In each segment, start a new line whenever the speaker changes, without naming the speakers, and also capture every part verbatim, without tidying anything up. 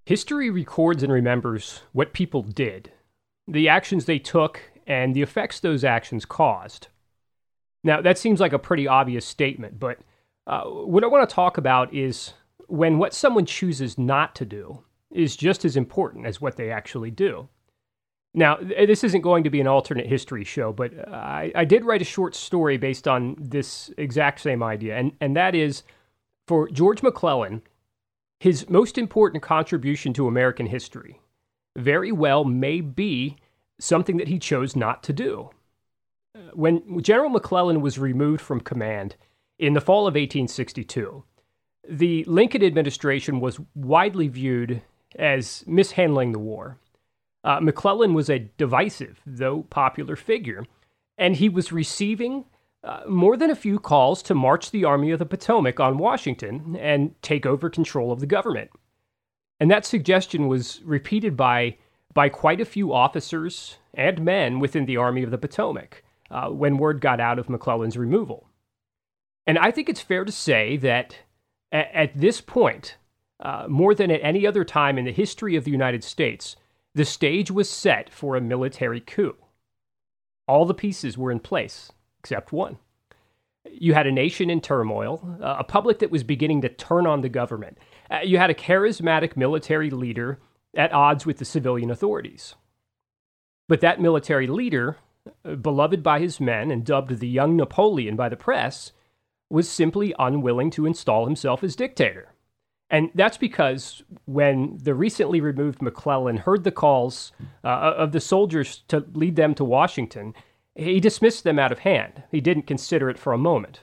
History records and remembers what people did, the actions they took, and the effects those actions caused. Now, that seems like a pretty obvious statement, but uh, what I want to talk about is when what someone chooses not to do is just as important as what they actually do. Now, this isn't going to be an alternate history show, but I, I did write a short story based on this exact same idea, and, and that is, for George McClellan, his most important contribution to American history very well may be something that he chose not to do. When General McClellan was removed from command in the fall of eighteen sixty-two, the Lincoln administration was widely viewed as mishandling the war. Uh, McClellan was a divisive, though popular figure, and he was receiving uh, more than a few calls to march the Army of the Potomac on Washington and take over control of the government. And that suggestion was repeated by, by quite a few officers and men within the Army of the Potomac uh, when word got out of McClellan's removal. And I think it's fair to say that at, at this point, uh, more than at any other time in the history of the United States, the stage was set for a military coup. All the pieces were in place, except one. You had a nation in turmoil, a public that was beginning to turn on the government. Uh, you had a charismatic military leader at odds with the civilian authorities. But that military leader, uh, beloved by his men and dubbed the young Napoleon by the press, was simply unwilling to install himself as dictator. And that's because when the recently removed McClellan heard the calls uh, of the soldiers to lead them to Washington, he dismissed them out of hand. He didn't consider it for a moment.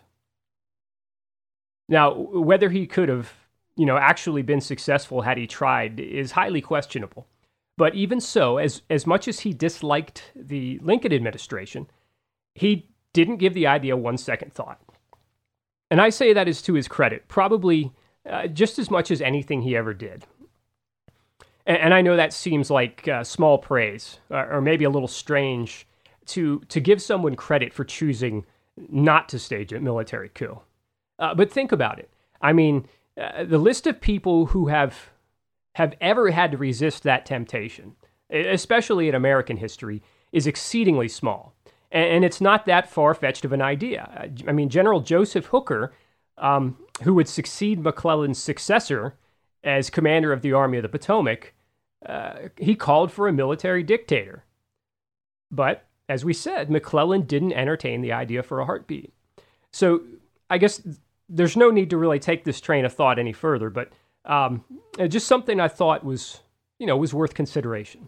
Now, whether he could have, you know, actually been successful had he tried is highly questionable. But even so, as, as much as he disliked the Lincoln administration, he didn't give the idea one second thought. And I say that is to his credit, probably uh, just as much as anything he ever did. And, and I know that seems like uh, small praise, or, or maybe a little strange to to give someone credit for choosing not to stage a military coup. Uh, but think about it. I mean, uh, the list of people who have have ever had to resist that temptation, especially in American history, is exceedingly small. And, and it's not that far-fetched of an idea. I mean, General Joseph Hooker, um, who would succeed McClellan's successor as commander of the Army of the Potomac, uh, he called for a military dictator. But as we said, McClellan didn't entertain the idea for a heartbeat. So I guess there's no need to really take this train of thought any further, but um, just something I thought was, you know, was worth consideration.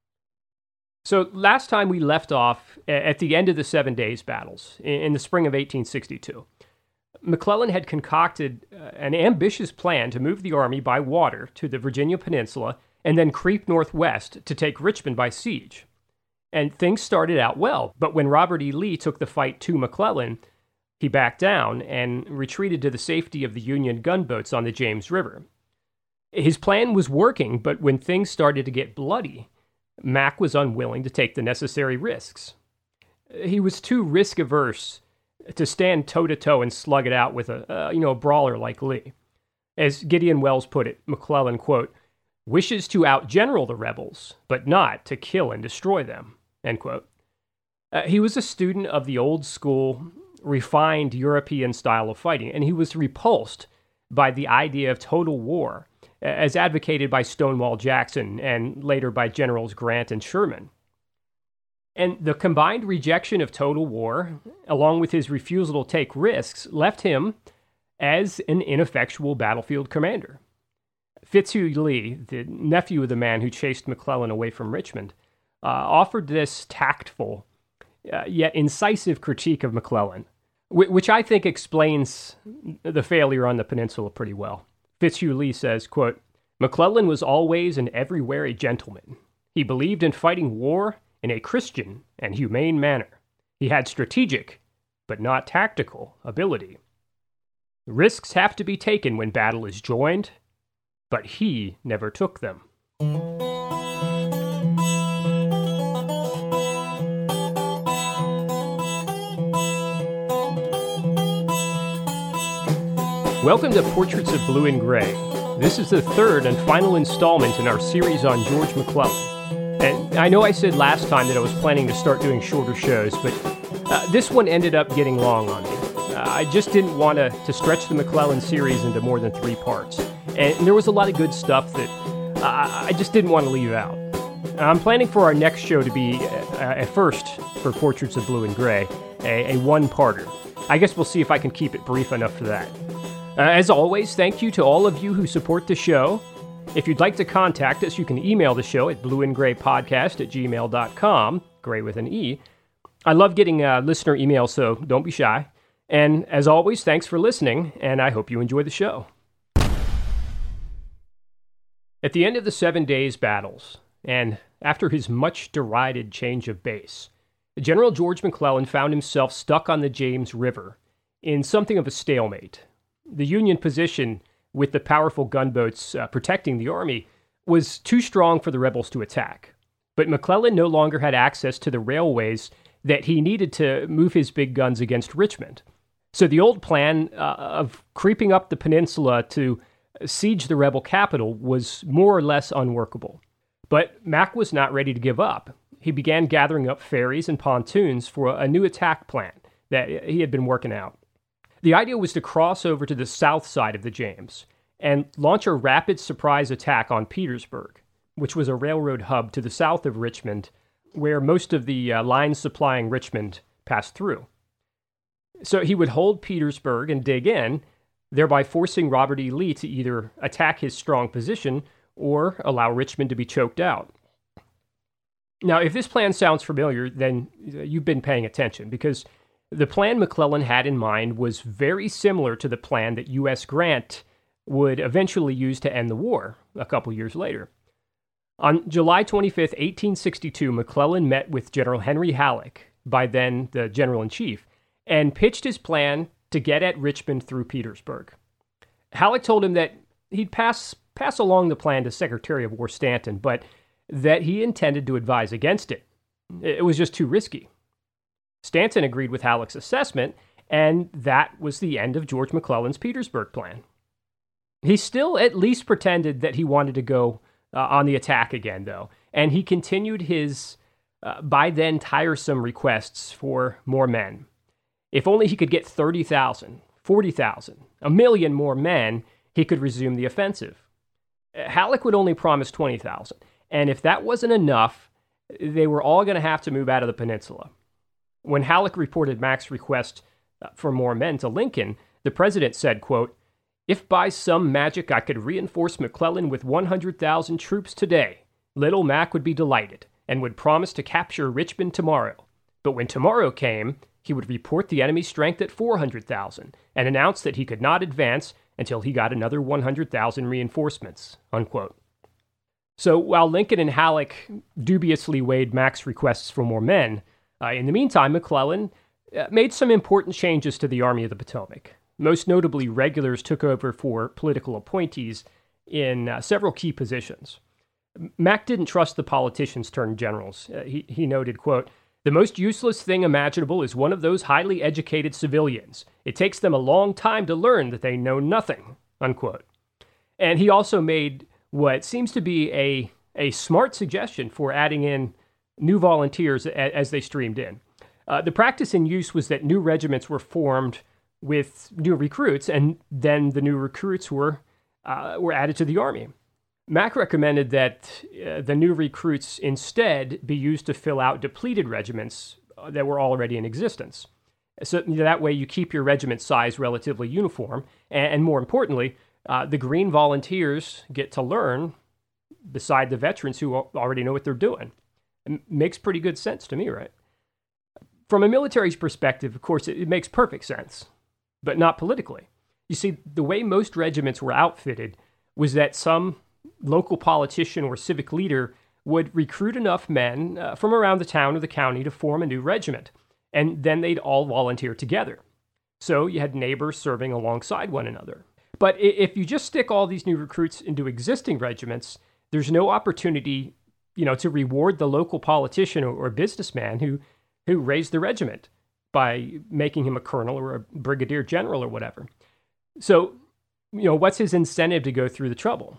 So last time we left off at the end of the Seven Days Battles in the spring of eighteen sixty-two. McClellan had concocted an ambitious plan to move the army by water to the Virginia Peninsula and then creep northwest to take Richmond by siege. And things started out well, but when Robert E. Lee took the fight to McClellan, he backed down and retreated to the safety of the Union gunboats on the James River. His plan was working, but when things started to get bloody, Mack was unwilling to take the necessary risks. He was too risk-averse to stand toe-to-toe and slug it out with a, uh, you know, a brawler like Lee. As Gideon Wells put it, McClellan, quote, wishes to outgeneral the rebels, but not to kill and destroy them. End quote. Uh, he was a student of the old school, refined European style of fighting, and he was repulsed by the idea of total war, as advocated by Stonewall Jackson and later by Generals Grant and Sherman. And the combined rejection of total war, along with his refusal to take risks, left him as an ineffectual battlefield commander. Fitzhugh Lee, the nephew of the man who chased McClellan away from Richmond, uh, offered this tactful, uh, yet incisive critique of McClellan, wh- which I think explains the failure on the peninsula pretty well. Fitzhugh Lee says, quote, McClellan was always and everywhere a gentleman. He believed in fighting war in a Christian and humane manner. He had strategic, but not tactical, ability. Risks have to be taken when battle is joined, but he never took them. Welcome to Portraits of Blue and Gray, This is the third and final installment in our series on George McClellan. And I know I said last time that I was planning to start doing shorter shows, but uh, this one ended up getting long on me. Uh, I just didn't want to, to stretch the McClellan series into more than three parts. And there was a lot of good stuff that uh, I just didn't want to leave out. I'm planning for our next show to be, uh, at first, for Portraits of Blue and Gray, a, a one-parter. I guess we'll see if I can keep it brief enough for that. Uh, as always, thank you to all of you who support the show. If you'd like to contact us, you can email the show at blueandgraypodcast at gmail dot com, gray with an E. I love getting uh, listener emails, so don't be shy. And as always, thanks for listening, and I hope you enjoy the show. At the end of the Seven Days battles, and after his much derided change of base, General George McClellan found himself stuck on the James River in something of a stalemate. The Union position, with the powerful gunboats uh, protecting the army, was too strong for the rebels to attack. But McClellan no longer had access to the railways that he needed to move his big guns against Richmond. So the old plan uh, of creeping up the peninsula to siege the rebel capital was more or less unworkable. But Mac was not ready to give up. He began gathering up ferries and pontoons for a new attack plan that he had been working out. The idea was to cross over to the south side of the James and launch a rapid surprise attack on Petersburg, which was a railroad hub to the south of Richmond, where most of the uh, lines supplying Richmond passed through. So he would hold Petersburg and dig in, thereby forcing Robert E. Lee to either attack his strong position or allow Richmond to be choked out. Now, if this plan sounds familiar, then you've been paying attention, because the plan McClellan had in mind was very similar to the plan that U S Grant would eventually use to end the war a couple years later. On July twenty-fifth, eighteen sixty-two, McClellan met with General Henry Halleck, by then the General-in-Chief, and pitched his plan to get at Richmond through Petersburg. Halleck told him that he'd pass, pass along the plan to Secretary of War Stanton, but that he intended to advise against it. It was just too risky. Stanton agreed with Halleck's assessment, and that was the end of George McClellan's Petersburg plan. He still at least pretended that he wanted to go uh, on the attack again, though, and he continued his, uh, by then, tiresome requests for more men. If only he could get thirty thousand, forty thousand, a million more men, he could resume the offensive. Halleck would only promise twenty thousand, and if that wasn't enough, they were all going to have to move out of the peninsula. When Halleck reported Mac's request for more men to Lincoln, the president said, quote, "If by some magic I could reinforce McClellan with one hundred thousand troops today, little Mac would be delighted and would promise to capture Richmond tomorrow. But when tomorrow came, he would report the enemy's strength at four hundred thousand and announce that he could not advance until he got another one hundred thousand reinforcements," unquote. So while Lincoln and Halleck dubiously weighed Mac's requests for more men, Uh, in the meantime, McClellan uh, made some important changes to the Army of the Potomac. Most notably, regulars took over for political appointees in uh, several key positions. Mac didn't trust the politicians turned generals. Uh, he, he noted, quote, "The most useless thing imaginable is one of those highly educated civilians. It takes them a long time to learn that they know nothing," unquote. And he also made what seems to be a, a smart suggestion for adding in new volunteers as they streamed in. Uh, the practice in use was that new regiments were formed with new recruits, and then the new recruits were uh, were added to the army. Mac recommended that uh, the new recruits instead be used to fill out depleted regiments that were already in existence. So that way you keep your regiment size relatively uniform, and, and more importantly, uh, the Green Volunteers get to learn beside the veterans who already know what they're doing. It makes pretty good sense to me, right? From a military's perspective, of course, it, it makes perfect sense, but not politically. You see, the way most regiments were outfitted was that some local politician or civic leader would recruit enough men uh, from around the town or the county to form a new regiment, and then they'd all volunteer together. So you had neighbors serving alongside one another. But if you just stick all these new recruits into existing regiments, there's no opportunity, you know, to reward the local politician or, or businessman who, who raised the regiment by making him a colonel or a brigadier general or whatever. So you know, what's his incentive to go through the trouble?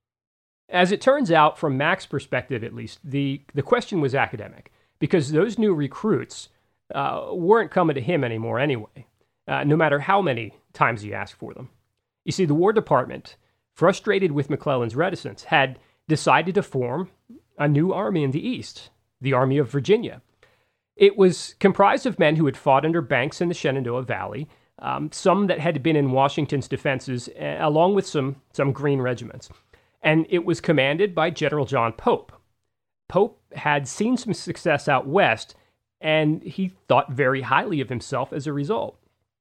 As it turns out, from Mac's perspective at least, the, the question was academic, because those new recruits uh, weren't coming to him anymore anyway, uh, no matter how many times he asked for them. You see, the War Department, frustrated with McClellan's reticence, had decided to form a new army in the East, the Army of Virginia. It was comprised of men who had fought under Banks in the Shenandoah Valley, um, some that had been in Washington's defenses, uh, along with some, some Green regiments. And it was commanded by General John Pope. Pope had seen some success out west, and he thought very highly of himself as a result.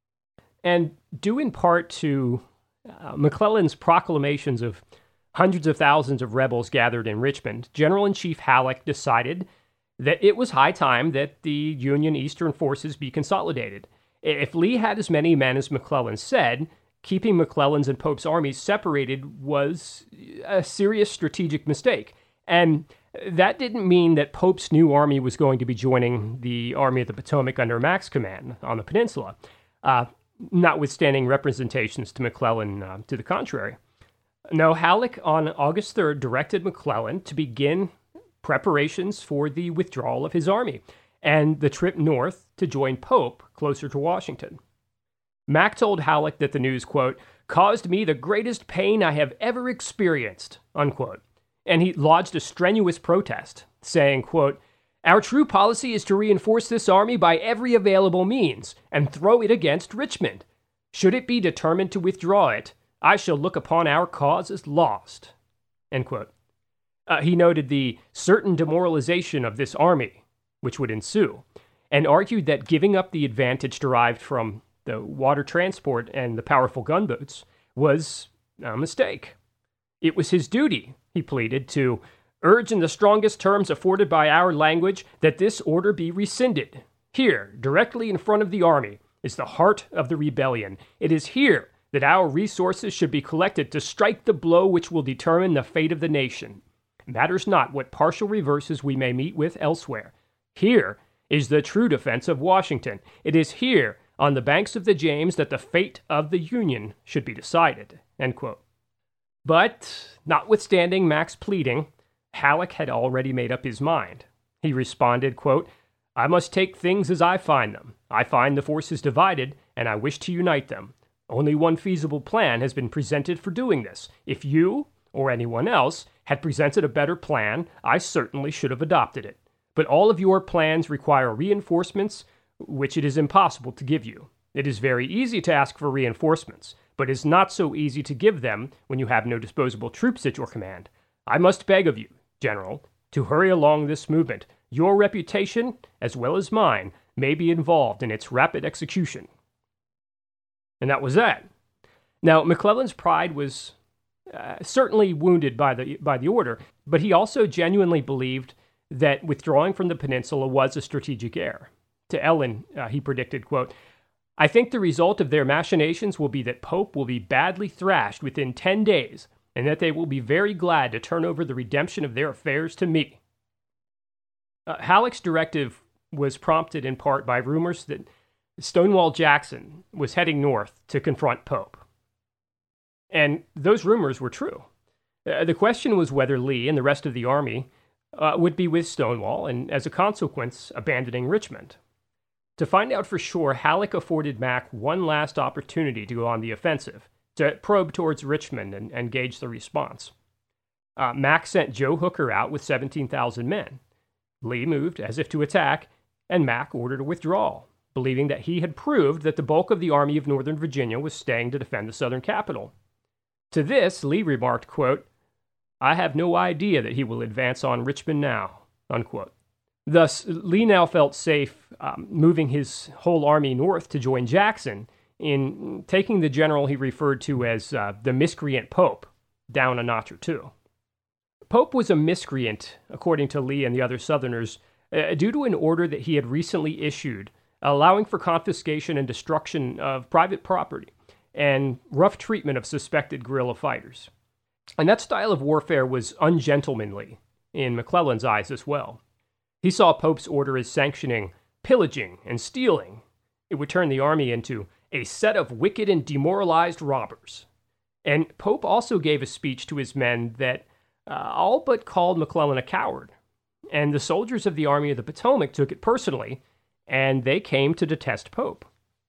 And due in part to uh, McClellan's proclamations of hundreds of thousands of rebels gathered in Richmond, General-in-Chief Halleck decided that it was high time that the Union Eastern forces be consolidated. If Lee had as many men as McClellan said, keeping McClellan's and Pope's armies separated was a serious strategic mistake. And that didn't mean that Pope's new army was going to be joining the Army of the Potomac under Mac's command on the peninsula, uh, notwithstanding representations to McClellan uh, to the contrary. No, Halleck on August third directed McClellan to begin preparations for the withdrawal of his army and the trip north to join Pope closer to Washington. Mac told Halleck that the news, quote, caused me the greatest pain I have ever experienced, unquote. And he lodged a strenuous protest, saying, quote, our true policy is to reinforce this army by every available means and throw it against Richmond. Should it be determined to withdraw it, I shall look upon our cause as lost, end quote. Uh, he noted the certain demoralization of this army, which would ensue, and argued that giving up the advantage derived from the water transport and the powerful gunboats was a mistake. It was his duty, he pleaded, to urge in the strongest terms afforded by our language that this order be rescinded. Here, directly in front of the army, is the heart of the rebellion. It is here that our resources should be collected to strike the blow which will determine the fate of the nation. It matters not what partial reverses we may meet with elsewhere. Here is the true defense of Washington. It is here, on the banks of the James, that the fate of the Union should be decided, end quote. But, notwithstanding Mac's pleading, Halleck had already made up his mind. He responded, quote, I must take things as I find them. I find the forces divided, and I wish to unite them. Only one feasible plan has been presented for doing this. If you, or anyone else, had presented a better plan, I certainly should have adopted it. But all of your plans require reinforcements, which it is impossible to give you. It is very easy to ask for reinforcements, but it is not so easy to give them when you have no disposable troops at your command. I must beg of you, General, to hurry along this movement. Your reputation, as well as mine, may be involved in its rapid execution. And that was that. Now, McClellan's pride was uh, certainly wounded by the by the order, but he also genuinely believed that withdrawing from the peninsula was a strategic error. To Ellen, uh, he predicted, quote, I think the result of their machinations will be that Pope will be badly thrashed within ten days, and that they will be very glad to turn over the redemption of their affairs to me. Uh, Halleck's directive was prompted in part by rumors that Stonewall Jackson was heading north to confront Pope. And those rumors were true. Uh, the question was whether Lee and the rest of the army uh, would be with Stonewall and, as a consequence, abandoning Richmond. To find out for sure, Halleck afforded Mac one last opportunity to go on the offensive, to probe towards Richmond and, and gauge the response. Uh, Mac sent Joe Hooker out with seventeen thousand men. Lee moved as if to attack, and Mac ordered a withdrawal, believing that he had proved that the bulk of the Army of Northern Virginia was staying to defend the southern capital. To this, Lee remarked, quote, I have no idea that he will advance on Richmond now, unquote. Thus, Lee now felt safe um, moving his whole army north to join Jackson in taking the general he referred to as uh, the miscreant Pope down a notch or two. Pope was a miscreant, according to Lee and the other Southerners, uh, due to an order that he had recently issued, allowing for confiscation and destruction of private property and rough treatment of suspected guerrilla fighters. And that style of warfare was ungentlemanly in McClellan's eyes as well. He saw Pope's order as sanctioning pillaging and stealing. It would turn the army into a set of wicked and demoralized robbers. And Pope also gave a speech to his men that uh, all but called McClellan a coward. And the soldiers of the Army of the Potomac took it personally, and they came to detest Pope.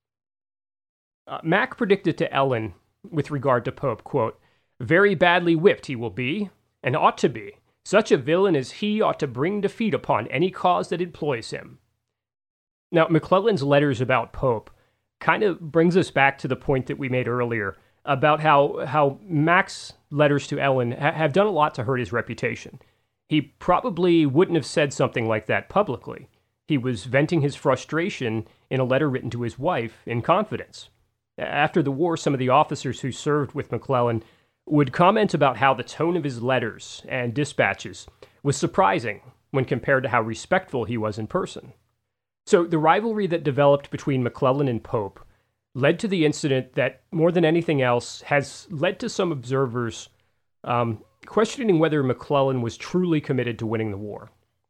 Uh, Mack predicted to Ellen, with regard to Pope, quote, "Very badly whipped he will be, and ought to be. Such a villain as he ought to bring defeat upon any cause that employs him." Now, McClellan's letters about Pope kind of brings us back to the point that we made earlier about how, how Mack's letters to Ellen ha- have done a lot to hurt his reputation. He probably wouldn't have said something like that publicly. He was venting his frustration in a letter written to his wife in confidence. After the war, some of the officers who served with McClellan would comment about how the tone of his letters and dispatches was surprising when compared to how respectful he was in person. So the rivalry that developed between McClellan and Pope led to the incident that, more than anything else, has led to some observers um, questioning whether McClellan was truly committed to winning the war.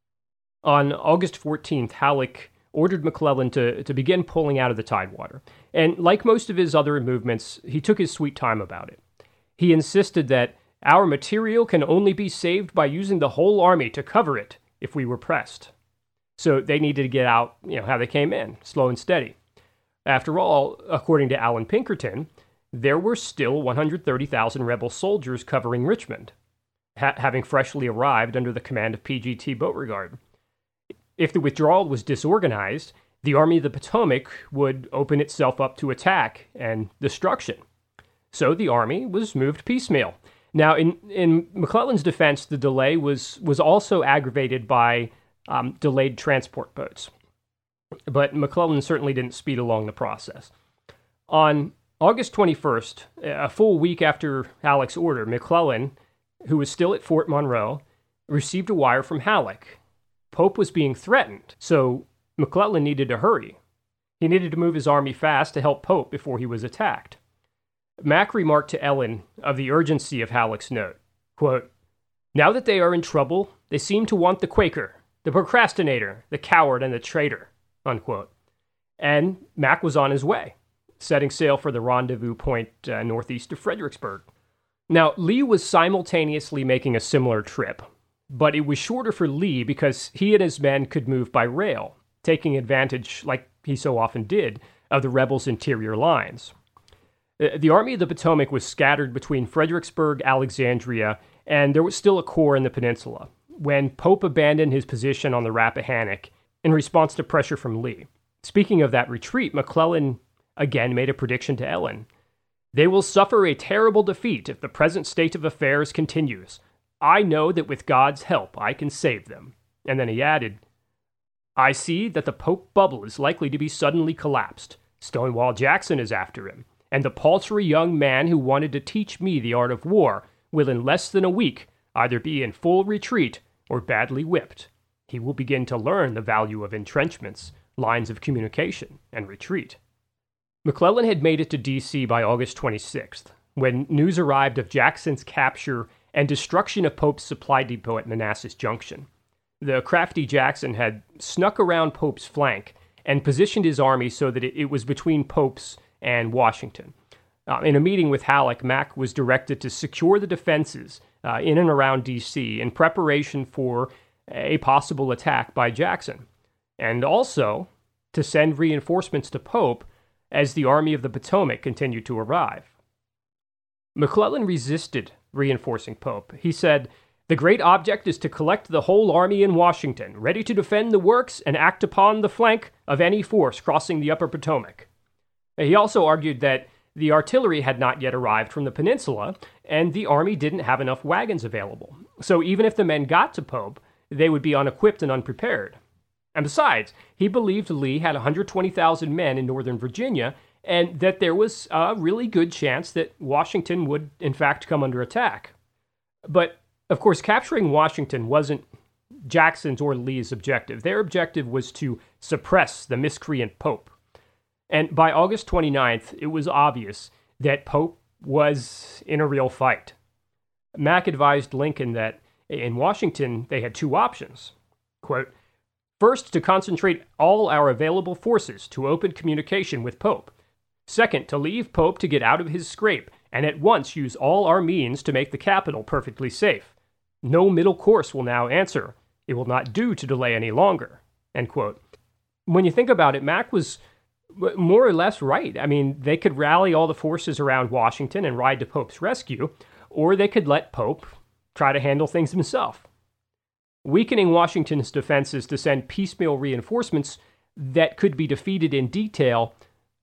On August fourteenth, Halleck ordered McClellan to, to begin pulling out of the Tidewater. And like most of his other movements, he took his sweet time about it. He insisted that our material can only be saved by using the whole army to cover it if we were pressed. So they needed to get out, you know, how they came in, slow and steady. After all, according to Allan Pinkerton, there were still one hundred thirty thousand rebel soldiers covering Richmond, ha- having freshly arrived under the command of P G T Beauregard. If the withdrawal was disorganized, the Army of the Potomac would open itself up to attack and destruction. So the army was moved piecemeal. Now, in, in McClellan's defense, the delay was, was also aggravated by um, delayed transport boats. But McClellan certainly didn't speed along the process. On August twenty-first, a full week after Halleck's order, McClellan, who was still at Fort Monroe, received a wire from Halleck. Pope was being threatened, so McClellan needed to hurry. He needed to move his army fast to help Pope before he was attacked. Mack remarked to Ellen of the urgency of Halleck's note, quote, "Now that they are in trouble, they seem to want the Quaker, the procrastinator, the coward, and the traitor," unquote. And Mack was on his way, setting sail for the rendezvous point uh, northeast of Fredericksburg. Now, Lee was simultaneously making a similar trip, but it was shorter for Lee because he and his men could move by rail, taking advantage, like he so often did, of the rebels' interior lines. The Army of the Potomac was scattered between Fredericksburg, Alexandria, and there was still a corps in the peninsula when Pope abandoned his position on the Rappahannock in response to pressure from Lee. Speaking of that retreat, McClellan again made a prediction to Ellen. "They will suffer a terrible defeat if the present state of affairs continues. I know that with God's help I can save them." And then he added, "I see that the Pope bubble is likely to be suddenly collapsed. Stonewall Jackson is after him, and the paltry young man who wanted to teach me the art of war will in less than a week either be in full retreat or badly whipped. He will begin to learn the value of entrenchments, lines of communication, and retreat." McClellan had made it to D C by August twenty-sixth, when news arrived of Jackson's capture and destruction of Pope's supply depot at Manassas Junction. The crafty Jackson had snuck around Pope's flank and positioned his army so that it, it was between Pope's and Washington. Uh, in a meeting with Halleck, Mack was directed to secure the defenses uh, in and around D C in preparation for a possible attack by Jackson, and also to send reinforcements to Pope as the Army of the Potomac continued to arrive. McClellan resisted reinforcing Pope. He said, "The great object is to collect the whole army in Washington, ready to defend the works and act upon the flank of any force crossing the upper Potomac." He also argued that the artillery had not yet arrived from the peninsula, and the army didn't have enough wagons available. So even if the men got to Pope, they would be unequipped and unprepared. And besides, he believed Lee had one hundred twenty thousand men in northern Virginia, and that there was a really good chance that Washington would, in fact, come under attack. But, of course, capturing Washington wasn't Jackson's or Lee's objective. Their objective was to suppress the miscreant Pope. And by August twenty-ninth, it was obvious that Pope was in a real fight. Mack advised Lincoln that in Washington they had two options. Quote, "First, to concentrate all our available forces to open communication with Pope. Second, to leave Pope to get out of his scrape and at once use all our means to make the capital perfectly safe. No middle course will now answer. It will not do to delay any longer." End quote. When you think about it, Mack was more or less right. I mean, they could rally all the forces around Washington and ride to Pope's rescue, or they could let Pope try to handle things himself. Weakening Washington's defenses to send piecemeal reinforcements that could be defeated in detail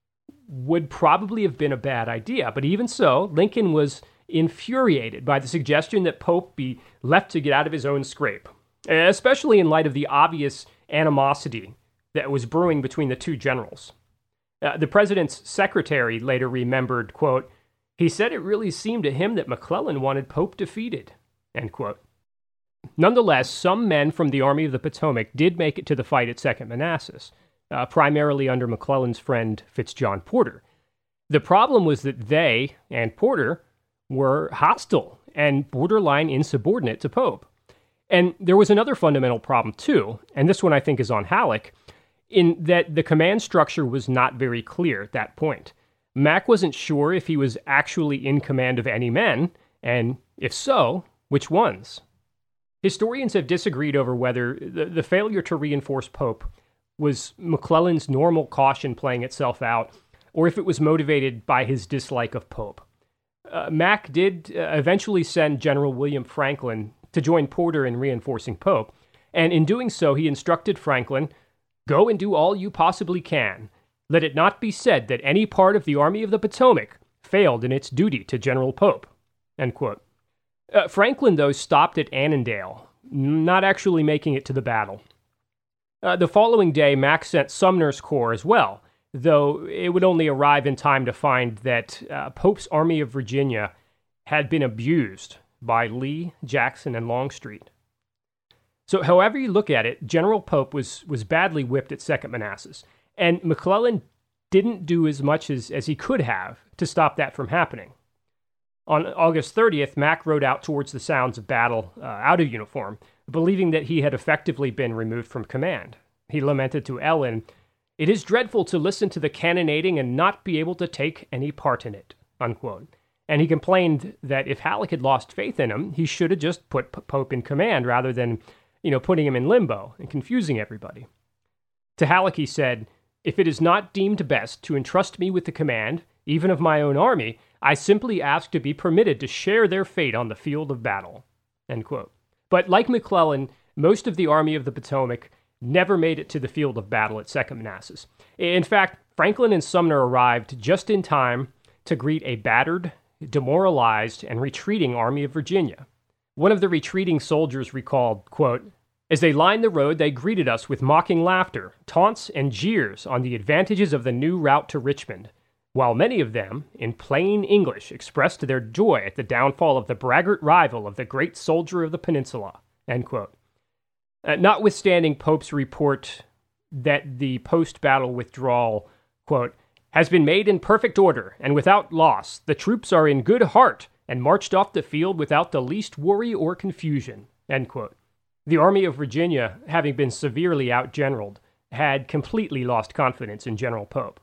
would probably have been a bad idea. But even so, Lincoln was infuriated by the suggestion that Pope be left to get out of his own scrape, especially in light of the obvious animosity that was brewing between the two generals. Uh, the president's secretary later remembered, quote, "He said it really seemed to him that McClellan wanted Pope defeated," end quote. Nonetheless, some men from the Army of the Potomac did make it to the fight at Second Manassas, uh, primarily under McClellan's friend Fitzjohn Porter. The problem was that they and Porter were hostile and borderline insubordinate to Pope. And there was another fundamental problem too, and this one I think is on Halleck, in that the command structure was not very clear at that point. Mack wasn't sure if he was actually in command of any men, and if so, which ones. Historians have disagreed over whether the, the failure to reinforce Pope was McClellan's normal caution playing itself out, or if it was motivated by his dislike of Pope. Uh, Mack did uh, eventually send General William Franklin to join Porter in reinforcing Pope, and in doing so he instructed Franklin, "Go and do all you possibly can. Let it not be said that any part of the Army of the Potomac failed in its duty to General Pope." End quote. Uh, Franklin, though, stopped at Annandale, not actually making it to the battle. Uh, the following day, Mack sent Sumner's corps as well, though it would only arrive in time to find that uh, Pope's Army of Virginia had been abused by Lee, Jackson, and Longstreet. So however you look at it, General Pope was, was badly whipped at Second Manassas, and McClellan didn't do as much as, as he could have to stop that from happening. On August thirtieth, Mack rode out towards the sounds of battle uh, out of uniform, believing that he had effectively been removed from command. He lamented to Ellen, "It is dreadful to listen to the cannonading and not be able to take any part in it," unquote. And he complained that if Halleck had lost faith in him, he should have just put P- Pope in command rather than, you know, putting him in limbo and confusing everybody. To Halleck he said, "If it is not deemed best to entrust me with the command, even of my own army, I simply ask to be permitted to share their fate on the field of battle." End quote. But like McClellan, most of the Army of the Potomac never made it to the field of battle at Second Manassas. In fact, Franklin and Sumner arrived just in time to greet a battered, demoralized, and retreating Army of Virginia. One of the retreating soldiers recalled, quote, "As they lined the road, they greeted us with mocking laughter, taunts, and jeers on the advantages of the new route to Richmond, while many of them, in plain English, expressed their joy at the downfall of the braggart rival of the great soldier of the peninsula." End quote. Uh, notwithstanding Pope's report that the post-battle withdrawal, quote, "has been made in perfect order and without loss, the troops are in good heart and marched off the field without the least worry or confusion," end quote. The Army of Virginia, having been severely outgeneraled, had completely lost confidence in General Pope.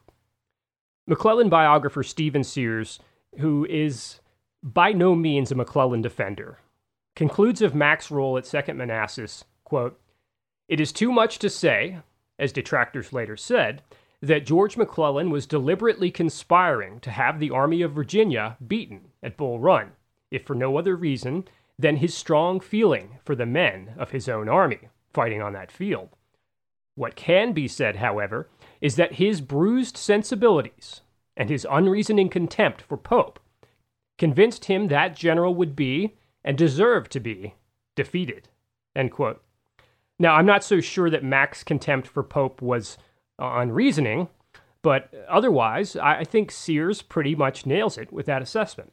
McClellan biographer Stephen Sears, who is by no means a McClellan defender, concludes of Mack's role at Second Manassas, quote, "It is too much to say, as detractors later said, that George McClellan was deliberately conspiring to have the Army of Virginia beaten at Bull Run, if for no other reason than his strong feeling for the men of his own army fighting on that field. What can be said, however, is that his bruised sensibilities and his unreasoning contempt for Pope convinced him that general would be, and deserved to be, defeated." End quote. Now, I'm not so sure that Mack's contempt for Pope was uh, unreasoning, but otherwise, I think Sears pretty much nails it with that assessment.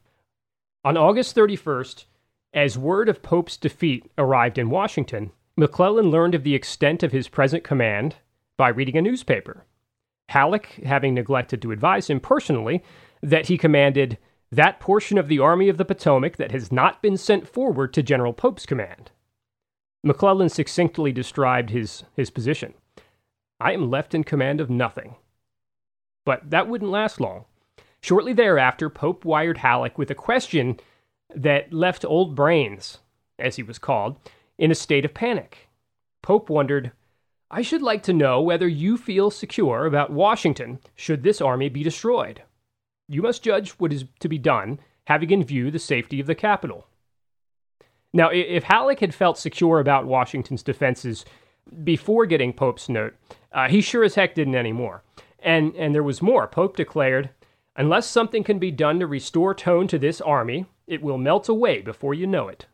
On August thirty-first, as word of Pope's defeat arrived in Washington, McClellan learned of the extent of his present command by reading a newspaper. Halleck, having neglected to advise him personally that he commanded that portion of the Army of the Potomac that has not been sent forward to General Pope's command. McClellan succinctly described his, his position. "I am left in command of nothing." But that wouldn't last long. Shortly thereafter, Pope wired Halleck with a question that left Old Brains, as he was called, in a state of panic. Pope wondered, "I should like to know whether you feel secure about Washington should this army be destroyed. You must judge what is to be done, having in view the safety of the capital." Now, if Halleck had felt secure about Washington's defenses before getting Pope's note, uh, he sure as heck didn't anymore. And, and there was more. Pope declared, "Unless something can be done to restore tone to this army, it will melt away before you know it."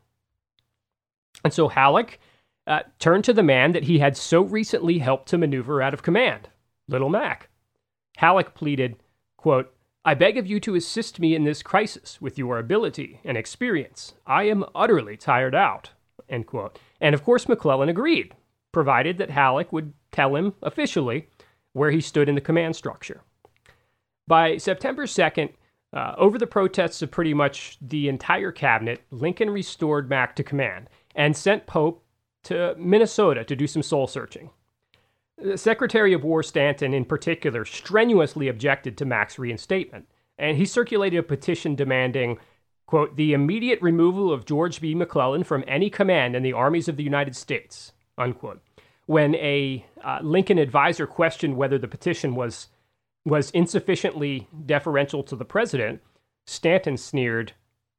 And so Halleck uh, turned to the man that he had so recently helped to maneuver out of command, Little Mac. Halleck pleaded, quote, "I beg of you to assist me in this crisis with your ability and experience. I am utterly tired out," end quote. And of course McClellan agreed, provided that Halleck would tell him officially where he stood in the command structure. By September second, uh, over the protests of pretty much the entire cabinet, Lincoln restored Mac to command and sent Pope to Minnesota to do some soul-searching. The Secretary of War Stanton, in particular, strenuously objected to Mac's reinstatement, and he circulated a petition demanding, quote, "the immediate removal of George B. McClellan from any command in the armies of the United States," unquote. When a uh, Lincoln advisor questioned whether the petition was was insufficiently deferential to the president, Stanton sneered,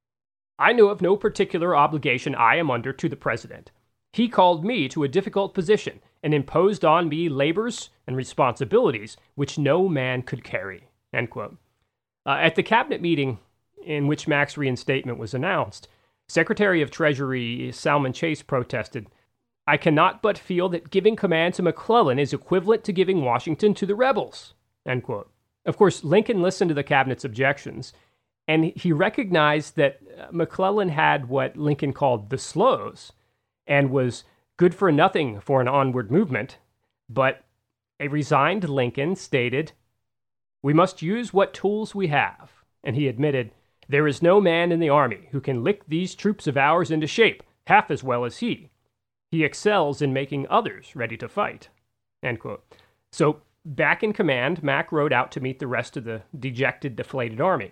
"I know of no particular obligation I am under to the president. He called me to a difficult position and imposed on me labors and responsibilities which no man could carry," end quote. Uh, at the cabinet meeting in which Mac's reinstatement was announced, Secretary of Treasury Salmon Chase protested, "I cannot but feel that giving command to McClellan is equivalent to giving Washington to the rebels," end quote. Of course, Lincoln listened to the cabinet's objections, and he recognized that McClellan had what Lincoln called the slows, and was good for nothing for an onward movement, but a resigned Lincoln stated, "We must use what tools we have," and he admitted, "There is no man in the army who can lick these troops of ours into shape half as well as he. He excels in making others ready to fight," end quote. So, back in command, Mac rode out to meet the rest of the dejected, deflated army.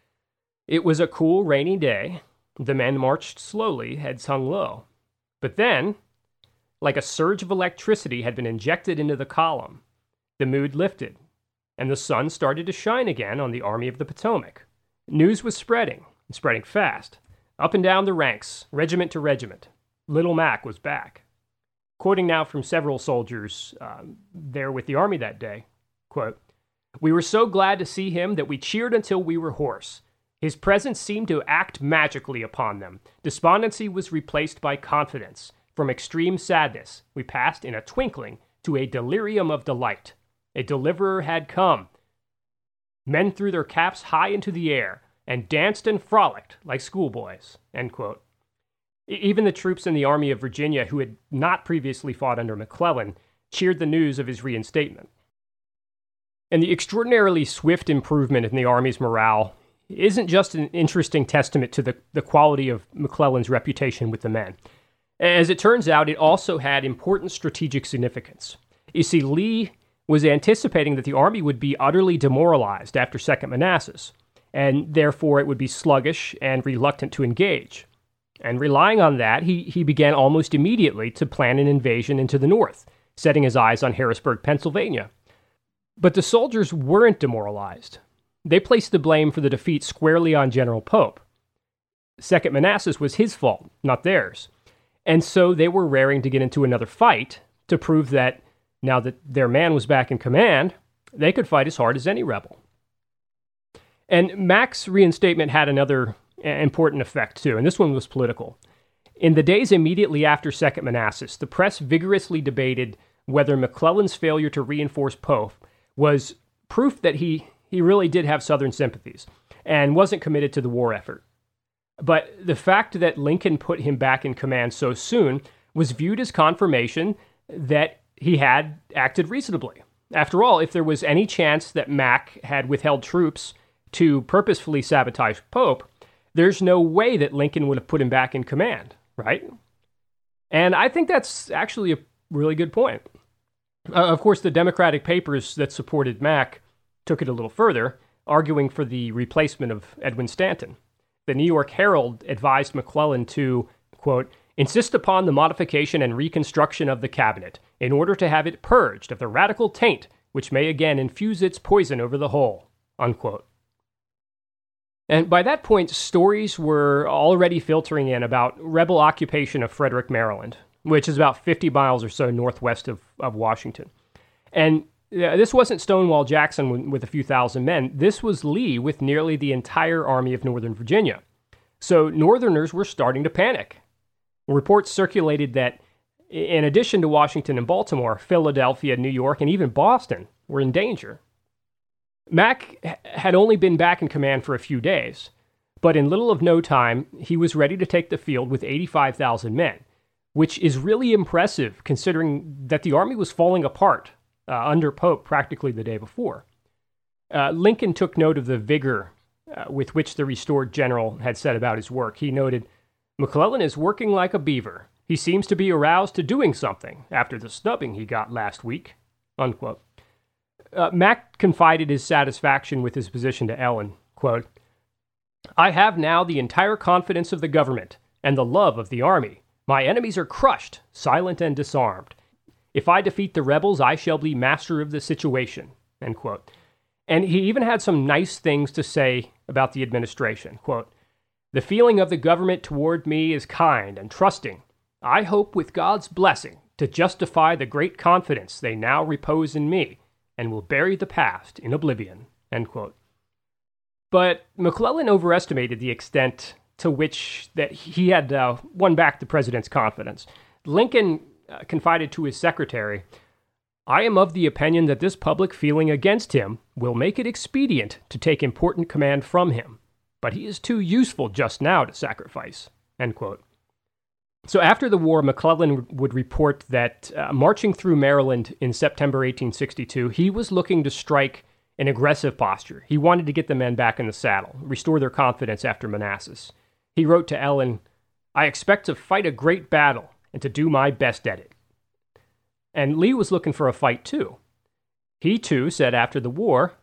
It was a cool, rainy day. The men marched slowly, heads hung low. But then, like a surge of electricity had been injected into the column, the mood lifted, and the sun started to shine again on the Army of the Potomac. News was spreading, and spreading fast, up and down the ranks, regiment to regiment. Little Mac was back. Quoting now from several soldiers um, there with the army that day, quote, "We were so glad to see him that we cheered until we were hoarse. His presence seemed to act magically upon them. Despondency was replaced by confidence. From extreme sadness, we passed in a twinkling to a delirium of delight. A deliverer had come. Men threw their caps high into the air and danced and frolicked like schoolboys," end quote. Even the troops in the Army of Virginia who had not previously fought under McClellan cheered the news of his reinstatement. And the extraordinarily swift improvement in the Army's morale isn't just an interesting testament to the, the quality of McClellan's reputation with the men. As it turns out, it also had important strategic significance. You see, Lee was anticipating that the Army would be utterly demoralized after Second Manassas, and therefore it would be sluggish and reluctant to engage. And relying on that, he, he began almost immediately to plan an invasion into the north, setting his eyes on Harrisburg, Pennsylvania. But the soldiers weren't demoralized. They placed the blame for the defeat squarely on General Pope. Second Manassas was his fault, not theirs. And so they were raring to get into another fight to prove that, now that their man was back in command, they could fight as hard as any rebel. And Mac's reinstatement had another important effect, too, and this one was political. In the days immediately after Second Manassas, the press vigorously debated whether McClellan's failure to reinforce Pope was proof that he, he really did have Southern sympathies and wasn't committed to the war effort. But the fact that Lincoln put him back in command so soon was viewed as confirmation that he had acted reasonably. After all, if there was any chance that Mac had withheld troops to purposefully sabotage Pope, there's no way that Lincoln would have put him back in command, right? And I think that's actually a really good point. Uh, of course, the Democratic papers that supported Mac took it a little further. arguing for the replacement of Edwin Stanton. The New York Herald advised McClellan to, quote, insist upon the modification and reconstruction of the cabinet in order to have it purged of the radical taint which may again infuse its poison over the whole, unquote. And by that point, stories were already filtering in about rebel occupation of Frederick, Maryland, which is about fifty miles or so northwest of, of Washington. And uh, this wasn't Stonewall Jackson with a few thousand men. This was Lee with nearly the entire Army of Northern Virginia. So Northerners were starting to panic. Reports circulated that in addition to Washington and Baltimore, Philadelphia, New York, and even Boston were in danger. Mack had only been back in command for a few days, but in little of no time, he was ready to take the field with eighty-five thousand men, which is really impressive considering that the army was falling apart uh, under Pope practically the day before. Uh, Lincoln took note of the vigor uh, with which the restored general had set about his work. He noted, McClellan is working like a beaver. He seems to be aroused to doing something after the snubbing he got last week, unquote. Uh, Mack confided his satisfaction with his position to Ellen, quote, I have now the entire confidence of the government and the love of the army. My enemies are crushed, silent, and disarmed. If I defeat the rebels, I shall be master of the situation, end quote. And he even had some nice things to say about the administration, quote, the feeling of the government toward me is kind and trusting. I hope with God's blessing to justify the great confidence they now repose in me, and will bury the past in oblivion, end quote. But McClellan overestimated the extent to which that he had uh, won back the president's confidence. Lincoln uh, confided to his secretary, I am of the opinion that this public feeling against him will make it expedient to take important command from him, but he is too useful just now to sacrifice, end quote. So after the war, McClellan would report that uh, marching through Maryland in September eighteen sixty-two, he was looking to strike an aggressive posture. He wanted to get the men back in the saddle, restore their confidence after Manassas. He wrote to Ellen, I expect to fight a great battle and to do my best at it. And Lee was looking for a fight too. He too said after the war,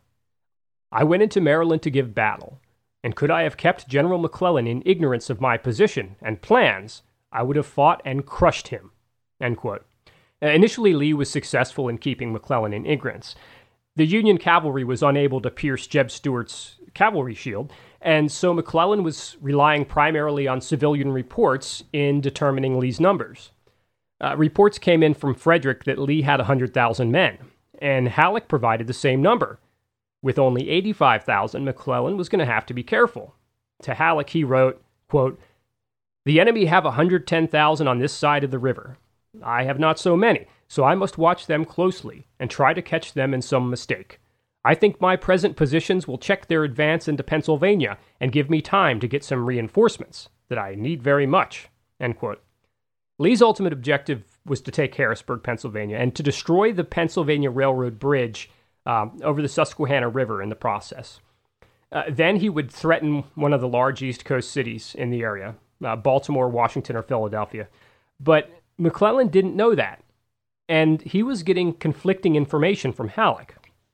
I went into Maryland to give battle, and could I have kept General McClellan in ignorance of my position and plans, I would have fought and crushed him, end quote. Uh, initially, Lee was successful in keeping McClellan in ignorance. The Union cavalry was unable to pierce Jeb Stuart's cavalry shield, and so McClellan was relying primarily on civilian reports in determining Lee's numbers. Uh, reports came in from Frederick that Lee had one hundred thousand men, and Halleck provided the same number. With only eighty-five thousand, McClellan was going to have to be careful. To Halleck, he wrote, quote, the enemy have one hundred ten thousand on this side of the river. I have not so many, so I must watch them closely and try to catch them in some mistake. I think my present positions will check their advance into Pennsylvania and give me time to get some reinforcements that I need very much, end quote. Lee's ultimate objective was to take Harrisburg, Pennsylvania, and to destroy the Pennsylvania Railroad Bridge um, over the Susquehanna River in the process. Uh, then he would threaten one of the large East Coast cities in the area, uh, Baltimore, Washington, or Philadelphia. But McClellan didn't know that, and he was getting conflicting information from Halleck.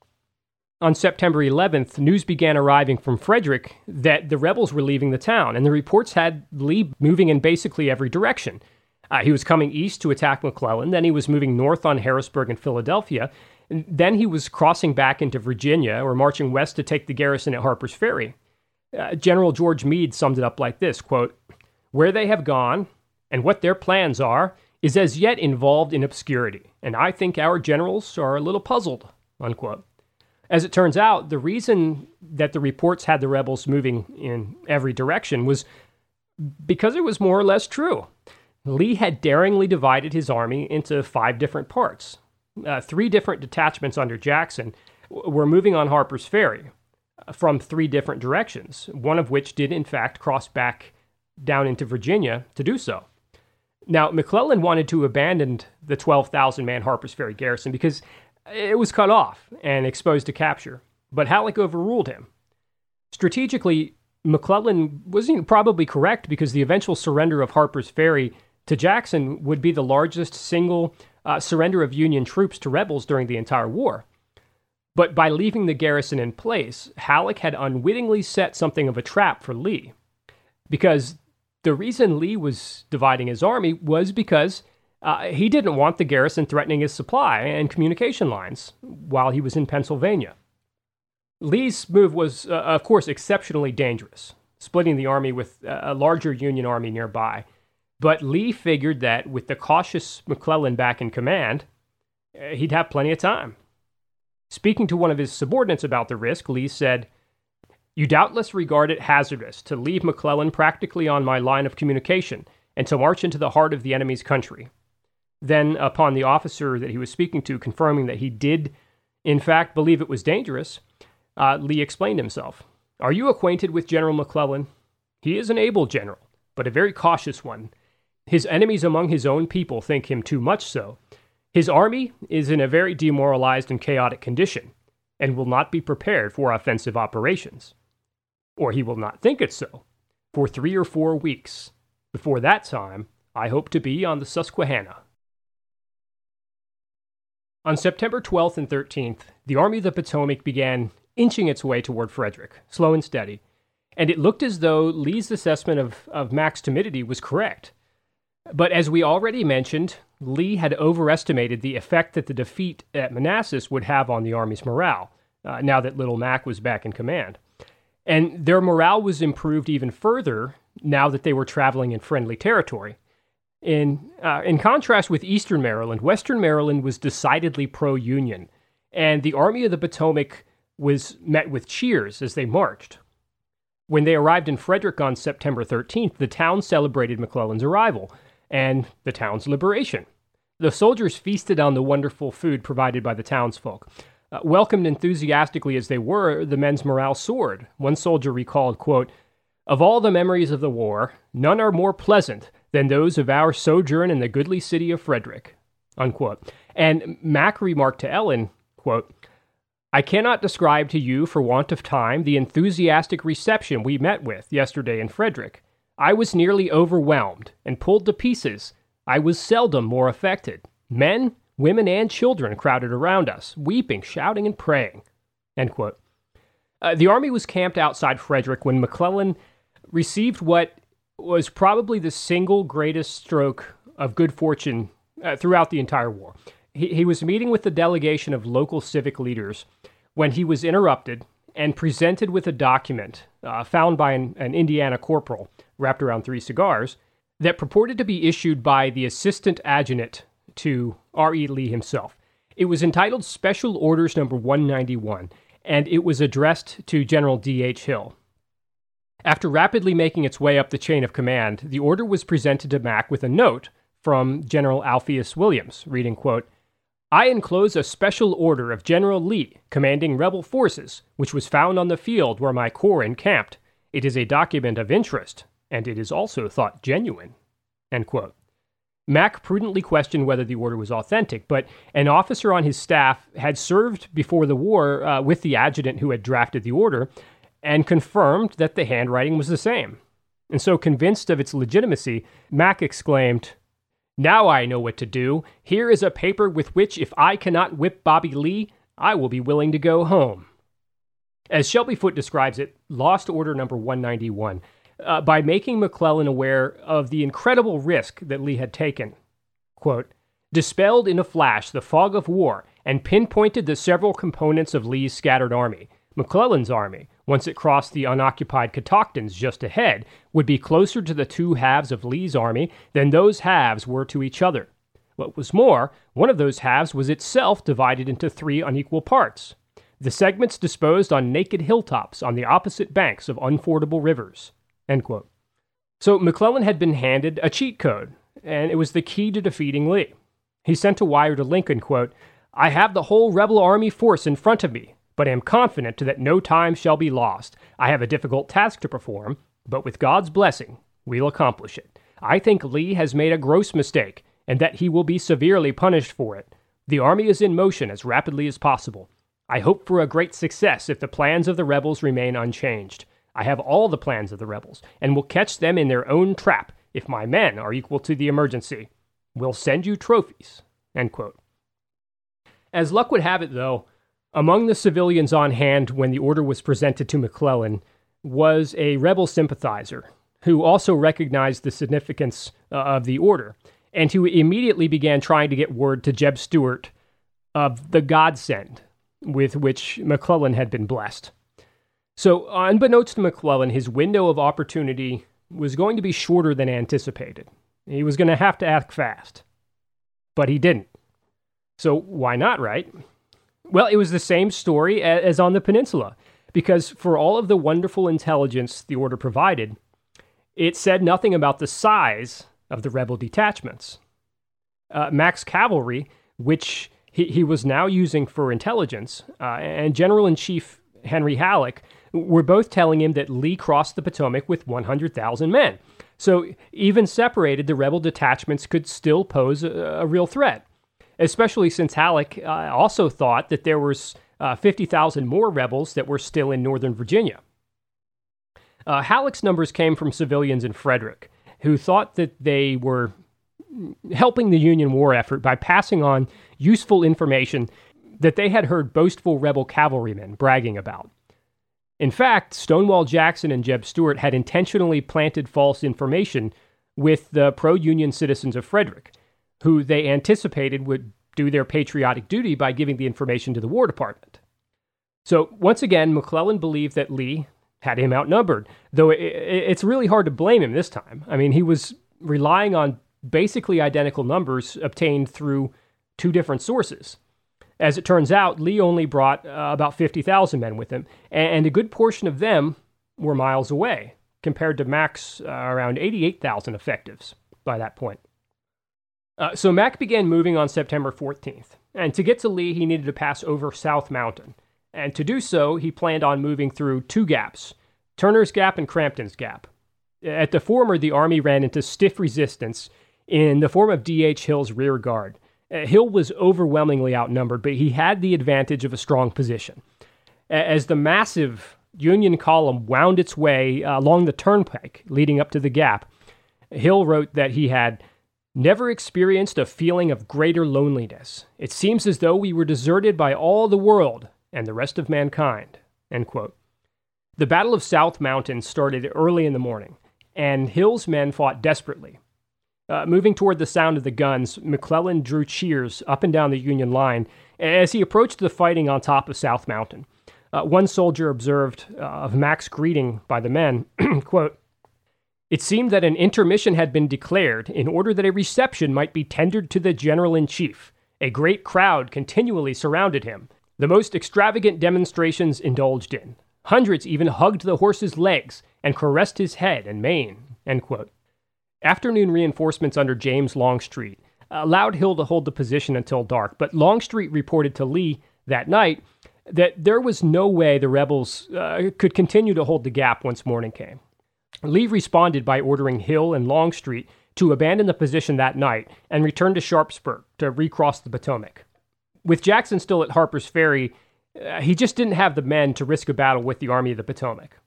On September eleventh, news began arriving from Frederick that the rebels were leaving the town, and the reports had Lee moving in basically every direction. Uh, he was coming east to attack McClellan, then he was moving north on Harrisburg and Philadelphia, and then he was crossing back into Virginia or marching west to take the garrison at Harper's Ferry. Uh, General George Meade summed it up like this, quote, where they have gone and what their plans are is as yet involved in obscurity, and I think our generals are a little puzzled, unquote. As it turns out, the reason that the reports had the rebels moving in every direction was because it was more or less true. Lee had daringly divided his army into five different parts. Uh, three different detachments under Jackson were moving on Harper's Ferry from three different directions, one of which did in fact cross back down into Virginia to do so. Now, McClellan wanted to abandon the twelve thousand man Harper's Ferry garrison because it was cut off and exposed to capture, but Halleck overruled him. Strategically, McClellan was probably correct because the eventual surrender of Harper's Ferry to Jackson would be the largest single uh, surrender of Union troops to rebels during the entire war. But by leaving the garrison in place, Halleck had unwittingly set something of a trap for Lee. Because the reason Lee was dividing his army was because uh, he didn't want the garrison threatening his supply and communication lines while he was in Pennsylvania. Lee's move was, uh, of course, exceptionally dangerous, splitting the army with a larger Union army nearby. But Lee figured that with the cautious McClellan back in command, uh, he'd have plenty of time. Speaking to one of his subordinates about the risk, Lee said, "You doubtless regard it hazardous to leave McClellan practically on my line of communication and to march into the heart of the enemy's country." Then, upon the officer that he was speaking to confirming that he did, in fact, believe it was dangerous, uh, Lee explained himself. "Are you acquainted with General McClellan? He is an able general, but a very cautious one. His enemies among his own people think him too much so. His army is in a very demoralized and chaotic condition, and will not be prepared for offensive operations. Or he will not think it so, for three or four weeks. Before that time, I hope to be on the Susquehanna." On September twelfth and thirteenth, the Army of the Potomac began inching its way toward Frederick, slow and steady, and it looked as though Lee's assessment of, of Mack's timidity was correct. But as we already mentioned, Lee had overestimated the effect that the defeat at Manassas would have on the Army's morale, uh, now that Little Mack was back in command. And their morale was improved even further now that they were traveling in friendly territory. In, uh, in contrast with Eastern Maryland, Western Maryland was decidedly pro-Union, and the Army of the Potomac was met with cheers as they marched. When they arrived in Frederick on September thirteenth, the town celebrated McClellan's arrival and the town's liberation. The soldiers feasted on the wonderful food provided by the townsfolk. Uh, welcomed enthusiastically as they were, the men's morale soared. One soldier recalled, quote, "Of all the memories of the war, none are more pleasant than those of our sojourn in the goodly city of Frederick," unquote. And Mack remarked to Ellen, quote, "I cannot describe to you for want of time the enthusiastic reception we met with yesterday in Frederick. I was nearly overwhelmed and pulled to pieces. I was seldom more affected. Men, women, and children crowded around us, weeping, shouting, and praying." End quote. Uh, the army was camped outside Frederick when McClellan received what was probably the single greatest stroke of good fortune uh, throughout the entire war. He, he was meeting with the delegation of local civic leaders when he was interrupted and presented with a document uh, found by an, an Indiana corporal wrapped around three cigars that purported to be issued by the assistant adjutant to R E. Lee himself. It was entitled Special Orders Number one ninety-one, and it was addressed to General D H. Hill. After rapidly making its way up the chain of command, the order was presented to Mack with a note from General Alpheus Williams, reading, quote, "I enclose a special order of General Lee, commanding rebel forces, which was found on the field where my corps encamped. It is a document of interest, and it is also thought genuine." End quote. Mack prudently questioned whether the order was authentic, but an officer on his staff had served before the war uh, with the adjutant who had drafted the order, and confirmed that the handwriting was the same. And so, convinced of its legitimacy, Mack exclaimed, "Now I know what to do. Here is a paper with which, if I cannot whip Bobby Lee, I will be willing to go home." As Shelby Foote describes it, Lost Order Number one ninety-one, uh, by making McClellan aware of the incredible risk that Lee had taken, quote, "dispelled in a flash the fog of war and pinpointed the several components of Lee's scattered army. McClellan's army, once it crossed the unoccupied Catoctons just ahead, would be closer to the two halves of Lee's army than those halves were to each other. What was more, one of those halves was itself divided into three unequal parts, the segments disposed on naked hilltops on the opposite banks of unfordable rivers." End quote. So McClellan had been handed a cheat code, and it was the key to defeating Lee. He sent a wire to Lincoln, quote, "I have the whole rebel army force in front of me, but am confident that no time shall be lost. I have a difficult task to perform, but with God's blessing, we'll accomplish it. I think Lee has made a gross mistake, and that he will be severely punished for it. The army is in motion as rapidly as possible. I hope for a great success if the plans of the rebels remain unchanged. I have all the plans of the rebels, and will catch them in their own trap if my men are equal to the emergency. We'll send you trophies." End quote. As luck would have it, though, Among the civilians on hand when the order was presented to McClellan was a rebel sympathizer who also recognized the significance uh, of the order, and who immediately began trying to get word to Jeb Stuart of the godsend with which McClellan had been blessed. So, unbeknownst to McClellan, his window of opportunity was going to be shorter than anticipated. He was going to have to act fast. But he didn't. So, why not, right? Well, it was the same story as on the peninsula, because for all of the wonderful intelligence the order provided, it said nothing about the size of the rebel detachments. Uh, Mac's cavalry, which he, he was now using for intelligence, uh, and General-in-Chief Henry Halleck were both telling him that Lee crossed the Potomac with one hundred thousand men. So even separated, the rebel detachments could still pose a, a real threat, especially since Halleck uh, also thought that there was uh, fifty thousand more rebels that were still in Northern Virginia. Uh, Halleck's numbers came from civilians in Frederick, who thought that they were helping the Union war effort by passing on useful information that they had heard boastful rebel cavalrymen bragging about. In fact, Stonewall Jackson and Jeb Stuart had intentionally planted false information with the pro-Union citizens of Frederick, who they anticipated would do their patriotic duty by giving the information to the War Department. So, once again, McClellan believed that Lee had him outnumbered, though it, it, it's really hard to blame him this time. I mean, he was relying on basically identical numbers obtained through two different sources. As it turns out, Lee only brought uh, about fifty thousand men with him, and, and a good portion of them were miles away, compared to Mac's uh, around eighty-eight thousand effectives by that point. Uh, so Mac began moving on September fourteenth, and to get to Lee, he needed to pass over South Mountain. And to do so, he planned on moving through two gaps, Turner's Gap and Crampton's Gap. At the former, the Army ran into stiff resistance in the form of D H Hill's rear guard. Uh, Hill was overwhelmingly outnumbered, but he had the advantage of a strong position. As the massive Union column wound its way uh, along the turnpike leading up to the gap, Hill wrote that he had never experienced a feeling of greater loneliness. It seems as though we were deserted by all the world and the rest of mankind. End quote. The Battle of South Mountain started early in the morning, and Hill's men fought desperately. Uh, moving toward the sound of the guns, McClellan drew cheers up and down the Union line as he approached the fighting on top of South Mountain. Uh, one soldier observed uh, of Mac's greeting by the men, quote, "It seemed that an intermission had been declared in order that a reception might be tendered to the General-in-Chief. A great crowd continually surrounded him. The most extravagant demonstrations indulged in. Hundreds even hugged the horse's legs and caressed his head and mane." End quote. Afternoon reinforcements under James Longstreet allowed Hill to hold the position until dark, but Longstreet reported to Lee that night that there was no way the rebels uh, could continue to hold the gap once morning came. Lee responded by ordering Hill and Longstreet to abandon the position that night and return to Sharpsburg to recross the Potomac. With Jackson still at Harper's Ferry, uh, he just didn't have the men to risk a battle with the Army of the Potomac.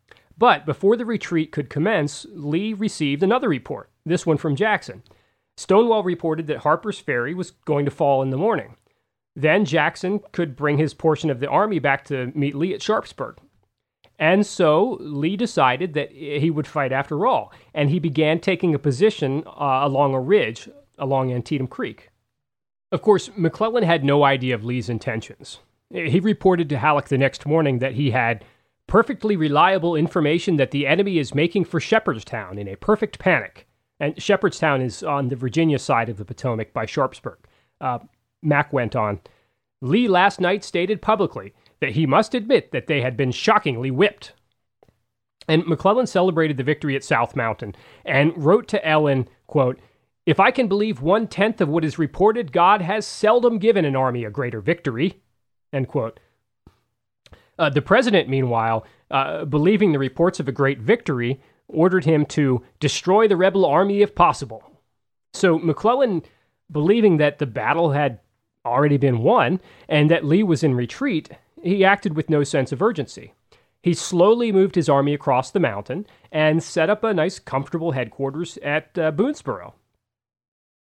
But before the retreat could commence, Lee received another report, this one from Jackson. Stonewall reported that Harper's Ferry was going to fall in the morning. Then Jackson could bring his portion of the army back to meet Lee at Sharpsburg. And so Lee decided that he would fight after all, and he began taking a position uh, along a ridge along Antietam Creek. Of course, McClellan had no idea of Lee's intentions. He reported to Halleck the next morning that he had perfectly reliable information that the enemy is making for Shepherdstown in a perfect panic. And Shepherdstown is on the Virginia side of the Potomac by Sharpsburg. Uh, Mac went on, "Lee last night stated publicly that he must admit that they had been shockingly whipped." And McClellan celebrated the victory at South Mountain and wrote to Ellen, quote, "If I can believe one-tenth of what is reported, God has seldom given an army a greater victory." End quote. Uh, the president, meanwhile, uh, believing the reports of a great victory, ordered him to destroy the rebel army if possible. So McClellan, believing that the battle had already been won and that Lee was in retreat, he acted with no sense of urgency. He slowly moved his army across the mountain and set up a nice, comfortable headquarters at uh, Boonesboro.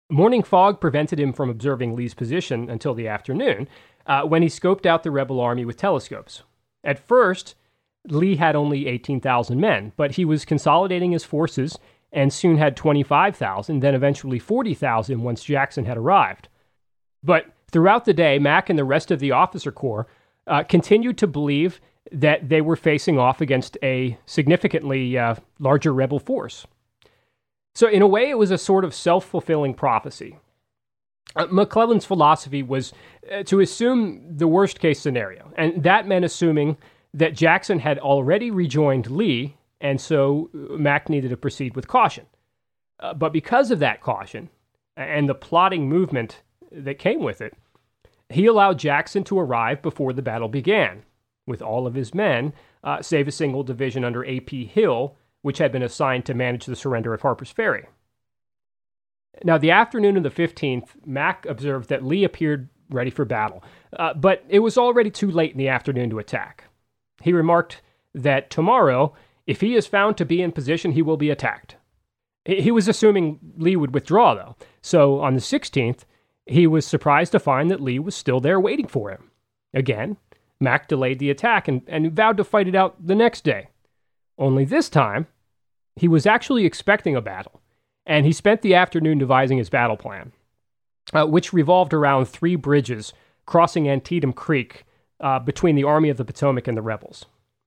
Morning fog prevented him from observing Lee's position until the afternoon, uh, when he scoped out the rebel army with telescopes. At first, Lee had only eighteen thousand men, but he was consolidating his forces and soon had twenty-five thousand, then eventually forty thousand once Jackson had arrived. But throughout the day, Mack and the rest of the officer corps uh, continued to believe that they were facing off against a significantly uh, larger rebel force. So in a way, it was a sort of self-fulfilling prophecy. Uh, McClellan's philosophy was uh, to assume the worst-case scenario, and that meant assuming that Jackson had already rejoined Lee, and so Mack needed to proceed with caution. Uh, but because of that caution, and the plotting movement that came with it, he allowed Jackson to arrive before the battle began, with all of his men, uh, save a single division under A P Hill, which had been assigned to manage the surrender of Harper's Ferry. Now, the afternoon of the fifteenth, Mack observed that Lee appeared ready for battle, uh, but it was already too late in the afternoon to attack. He remarked that tomorrow, if he is found to be in position, he will be attacked. He was assuming Lee would withdraw, though, so on the sixteenth, he was surprised to find that Lee was still there waiting for him. Again, Mack delayed the attack and, and vowed to fight it out the next day. Only this time, he was actually expecting a battle, and he spent the afternoon devising his battle plan, uh, which revolved around three bridges crossing Antietam Creek uh, between the Army of the Potomac and the rebels.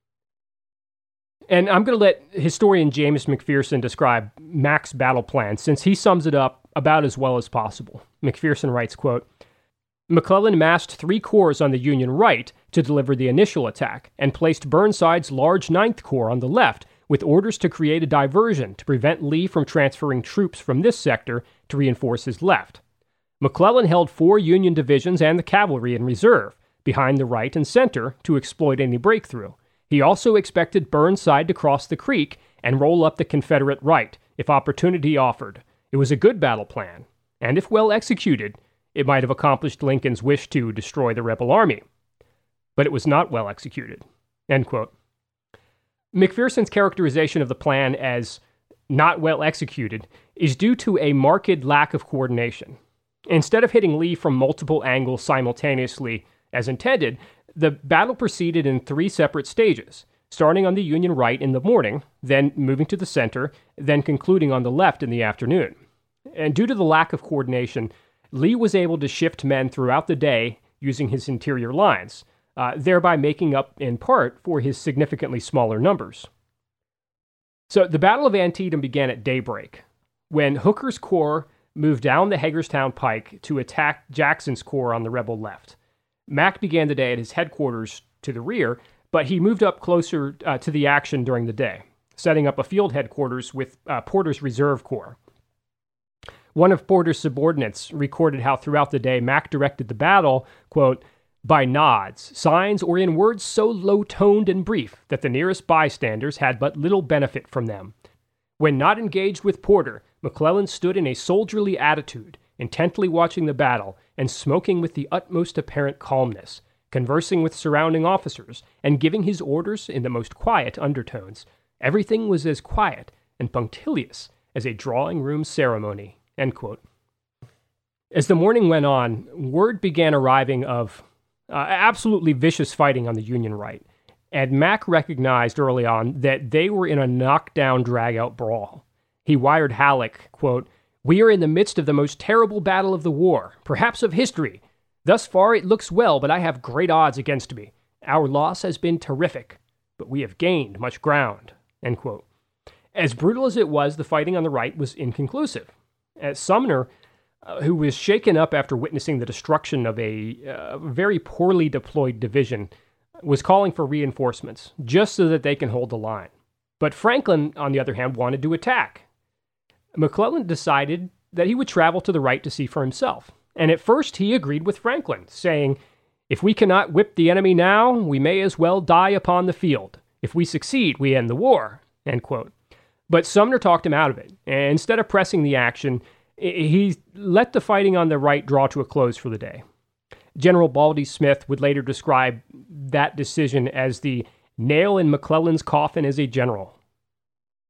And I'm going to let historian James McPherson describe Mack's battle plan, since he sums it up about as well as possible. McPherson writes, quote, McClellan massed three corps on the Union right to deliver the initial attack, and placed Burnside's large ninth Corps on the left, with orders to create a diversion to prevent Lee from transferring troops from this sector to reinforce his left. McClellan held four Union divisions and the cavalry in reserve, behind the right and center, to exploit any breakthrough. He also expected Burnside to cross the creek and roll up the Confederate right, if opportunity offered. It was a good battle plan, and if well executed, it might have accomplished Lincoln's wish to destroy the rebel army. But it was not well executed. End quote. McPherson's characterization of the plan as not well executed is due to a marked lack of coordination. Instead of hitting Lee from multiple angles simultaneously as intended, the battle proceeded in three separate stages, starting on the Union right in the morning, then moving to the center, then concluding on the left in the afternoon. And due to the lack of coordination, Lee was able to shift men throughout the day using his interior lines, uh, thereby making up in part for his significantly smaller numbers. So the Battle of Antietam began at daybreak, when Hooker's corps moved down the Hagerstown Pike to attack Jackson's corps on the rebel left. Mack began the day at his headquarters to the rear, but he moved up closer uh, to the action during the day, setting up a field headquarters with uh, Porter's Reserve Corps. One of Porter's subordinates recorded how throughout the day Mack directed the battle, quote, by nods, signs, or in words so low-toned and brief that the nearest bystanders had but little benefit from them. When not engaged with Porter, McClellan stood in a soldierly attitude, intently watching the battle and smoking with the utmost apparent calmness, conversing with surrounding officers, and giving his orders in the most quiet undertones. Everything was as quiet and punctilious as a drawing-room ceremony. End quote. As the morning went on, word began arriving of uh, absolutely vicious fighting on the Union right, and Mack recognized early on that they were in a knockdown, drag-out brawl. He wired Halleck, quote, we are in the midst of the most terrible battle of the war, perhaps of history. Thus far it looks well, but I have great odds against me. Our loss has been terrific, but we have gained much ground. End quote. As brutal as it was, the fighting on the right was inconclusive. As Sumner, uh, who was shaken up after witnessing the destruction of a uh, very poorly deployed division, was calling for reinforcements, just so that they can hold the line. But Franklin, on the other hand, wanted to attack. McClellan decided that he would travel to the right to see for himself. And at first he agreed with Franklin, saying, if we cannot whip the enemy now, we may as well die upon the field. If we succeed, we end the war. End quote. But Sumner talked him out of it, and instead of pressing the action, he let the fighting on the right draw to a close for the day. General Baldy Smith would later describe that decision as the nail in McClellan's coffin as a general.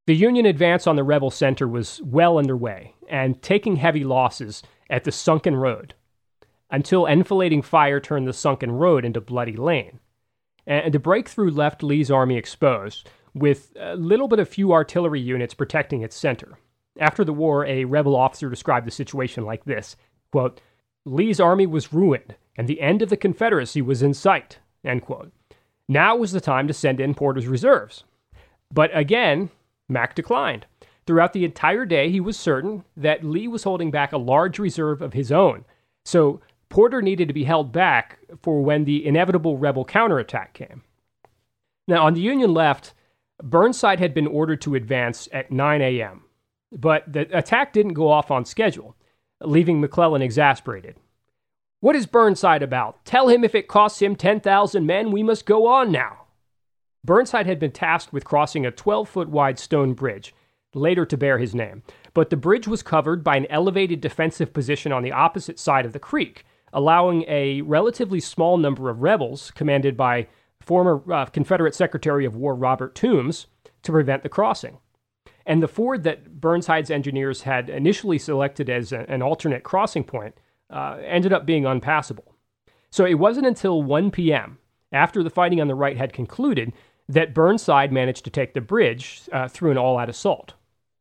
The Union advance on the rebel center was well underway and taking heavy losses at the Sunken Road, until enfilading fire turned the Sunken Road into Bloody Lane. And the breakthrough left Lee's army exposed, with a little but a few artillery units protecting its center. After the war, a rebel officer described the situation like this, quote, "Lee's army was ruined, and the end of the Confederacy was in sight," end quote. Now was the time to send in Porter's reserves. But again, Mack declined. Throughout the entire day, he was certain that Lee was holding back a large reserve of his own, so Porter needed to be held back for when the inevitable rebel counterattack came. Now, on the Union left, Burnside had been ordered to advance at nine a.m., but the attack didn't go off on schedule, leaving McClellan exasperated. "What is Burnside about? Tell him if it costs him ten thousand men, we must go on now." Burnside had been tasked with crossing a twelve-foot wide stone bridge, later to bear his name, but the bridge was covered by an elevated defensive position on the opposite side of the creek, allowing a relatively small number of rebels, commanded by former uh, Confederate Secretary of War Robert Toombs, to prevent the crossing. And the ford that Burnside's engineers had initially selected as a, an alternate crossing point uh, ended up being unpassable. So it wasn't until one p.m., after the fighting on the right had concluded, that Burnside managed to take the bridge uh, through an all-out assault.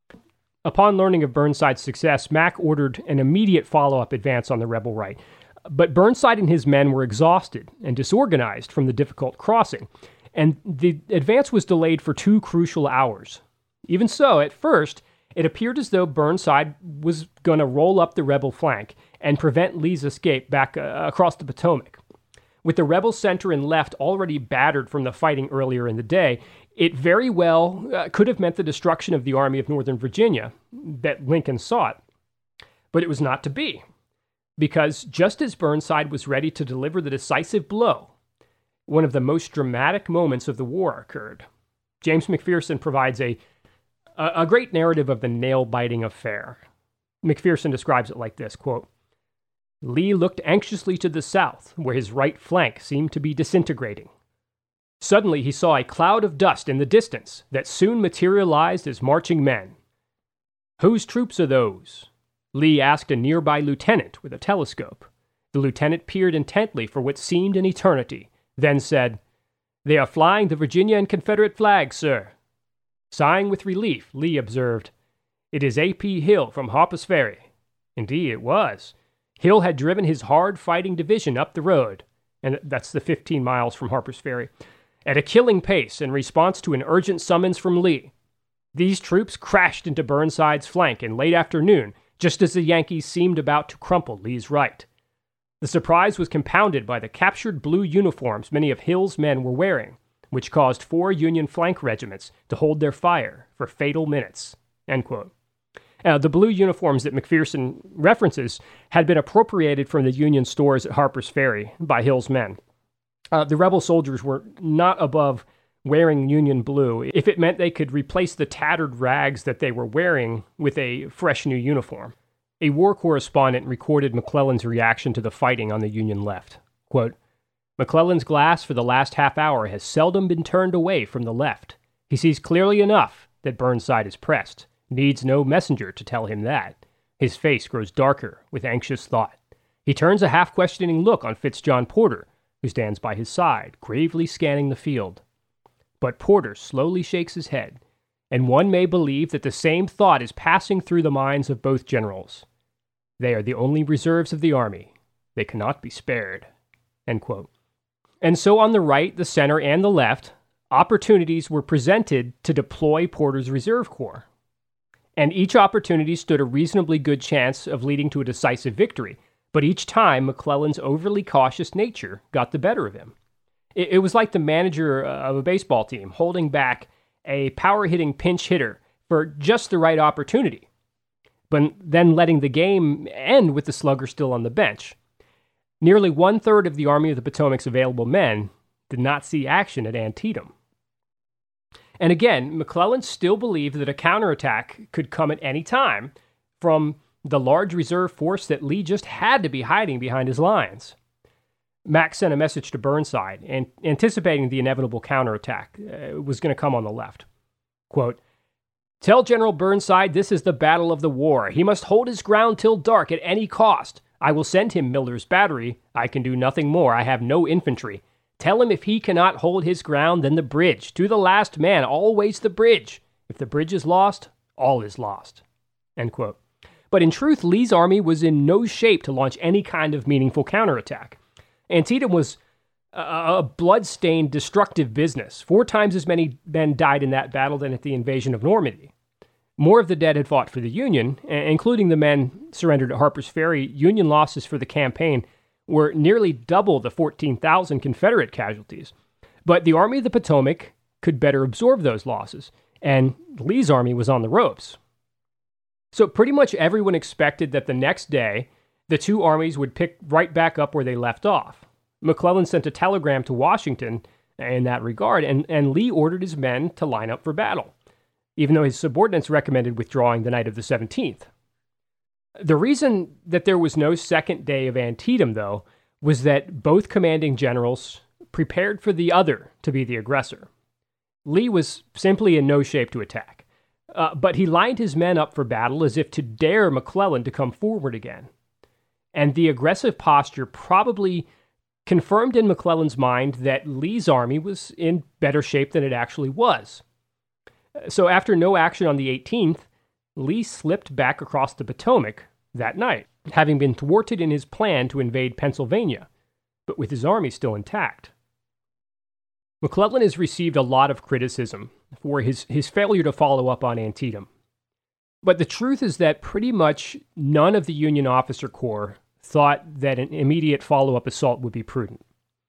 Upon learning of Burnside's success, Mack ordered an immediate follow-up advance on the rebel right. But Burnside and his men were exhausted and disorganized from the difficult crossing, and the advance was delayed for two crucial hours. Even so, at first, it appeared as though Burnside was going to roll up the rebel flank and prevent Lee's escape back uh, across the Potomac. With the rebel center and left already battered from the fighting earlier in the day, it very well uh, could have meant the destruction of the Army of Northern Virginia that Lincoln sought. But it was not to be, because just as Burnside was ready to deliver the decisive blow, one of the most dramatic moments of the war occurred. James McPherson provides a, a, a great narrative of the nail-biting affair. McPherson describes it like this, quote, "Lee looked anxiously to the south, where his right flank seemed to be disintegrating. Suddenly he saw a cloud of dust in the distance that soon materialized as marching men. 'Whose troops are those?' Lee asked a nearby lieutenant with a telescope. The lieutenant peered intently for what seemed an eternity, then said, 'They are flying the Virginia and Confederate flags, sir.' Sighing with relief, Lee observed, 'It is A P Hill from Harper's Ferry.' Indeed, it was. Hill had driven his hard-fighting division up the road, and that's the fifteen miles from Harper's Ferry, at a killing pace in response to an urgent summons from Lee. These troops crashed into Burnside's flank in late afternoon, just as the Yankees seemed about to crumple Lee's right. The surprise was compounded by the captured blue uniforms many of Hill's men were wearing, which caused four Union flank regiments to hold their fire for fatal minutes." End quote. Uh, the blue uniforms that McPherson references had been appropriated from the Union stores at Harper's Ferry by Hill's men. Uh, the rebel soldiers were not above wearing Union blue if it meant they could replace the tattered rags that they were wearing with a fresh new uniform. A war correspondent recorded McClellan's reaction to the fighting on the Union left. Quote, "McClellan's glass for the last half hour has seldom been turned away from the left. He sees clearly enough that Burnside is pressed. Needs no messenger to tell him that. His face grows darker with anxious thought. He turns a half-questioning look on Fitzjohn Porter, who stands by his side, gravely scanning the field. But Porter slowly shakes his head, and one may believe that the same thought is passing through the minds of both generals. They are the only reserves of the army. They cannot be spared." End quote. And so on the right, the center, and the left, opportunities were presented to deploy Porter's reserve corps. And each opportunity stood a reasonably good chance of leading to a decisive victory, but each time McClellan's overly cautious nature got the better of him. It, it was like the manager of a baseball team holding back a power-hitting pinch hitter for just the right opportunity, but then letting the game end with the slugger still on the bench. Nearly one-third of the Army of the Potomac's available men did not see action at Antietam. And again, McClellan still believed that a counterattack could come at any time from the large reserve force that Lee just had to be hiding behind his lines. Mack sent a message to Burnside, and anticipating the inevitable counterattack uh, was going to come on the left. Quote, Tell General Burnside this is the battle of the war. He must hold his ground till dark at any cost. I will send him Miller's battery. I can do nothing more. I have no infantry. Tell him if he cannot hold his ground, then the bridge. To the last man, always the bridge. If the bridge is lost, all is lost." End quote. But in truth, Lee's army was in no shape to launch any kind of meaningful counterattack. Antietam was a, a blood-stained, destructive business. Four times as many men died in that battle than at the invasion of Normandy. More of the dead had fought for the Union, including the men surrendered at Harper's Ferry. Union losses for the campaign were nearly double the fourteen thousand Confederate casualties. But the Army of the Potomac could better absorb those losses, and Lee's army was on the ropes. So pretty much everyone expected that the next day, the two armies would pick right back up where they left off. McClellan sent a telegram to Washington in that regard, and, and Lee ordered his men to line up for battle, even though his subordinates recommended withdrawing the night of the seventeenth. The reason that there was no second day of Antietam, though, was that both commanding generals prepared for the other to be the aggressor. Lee was simply in no shape to attack, uh, but he lined his men up for battle as if to dare McClellan to come forward again. And the aggressive posture probably confirmed in McClellan's mind that Lee's army was in better shape than it actually was. So after no action on the eighteenth, Lee slipped back across the Potomac that night, having been thwarted in his plan to invade Pennsylvania, but with his army still intact. McClellan has received a lot of criticism for his, his failure to follow up on Antietam. But the truth is that pretty much none of the Union officer corps thought that an immediate follow-up assault would be prudent.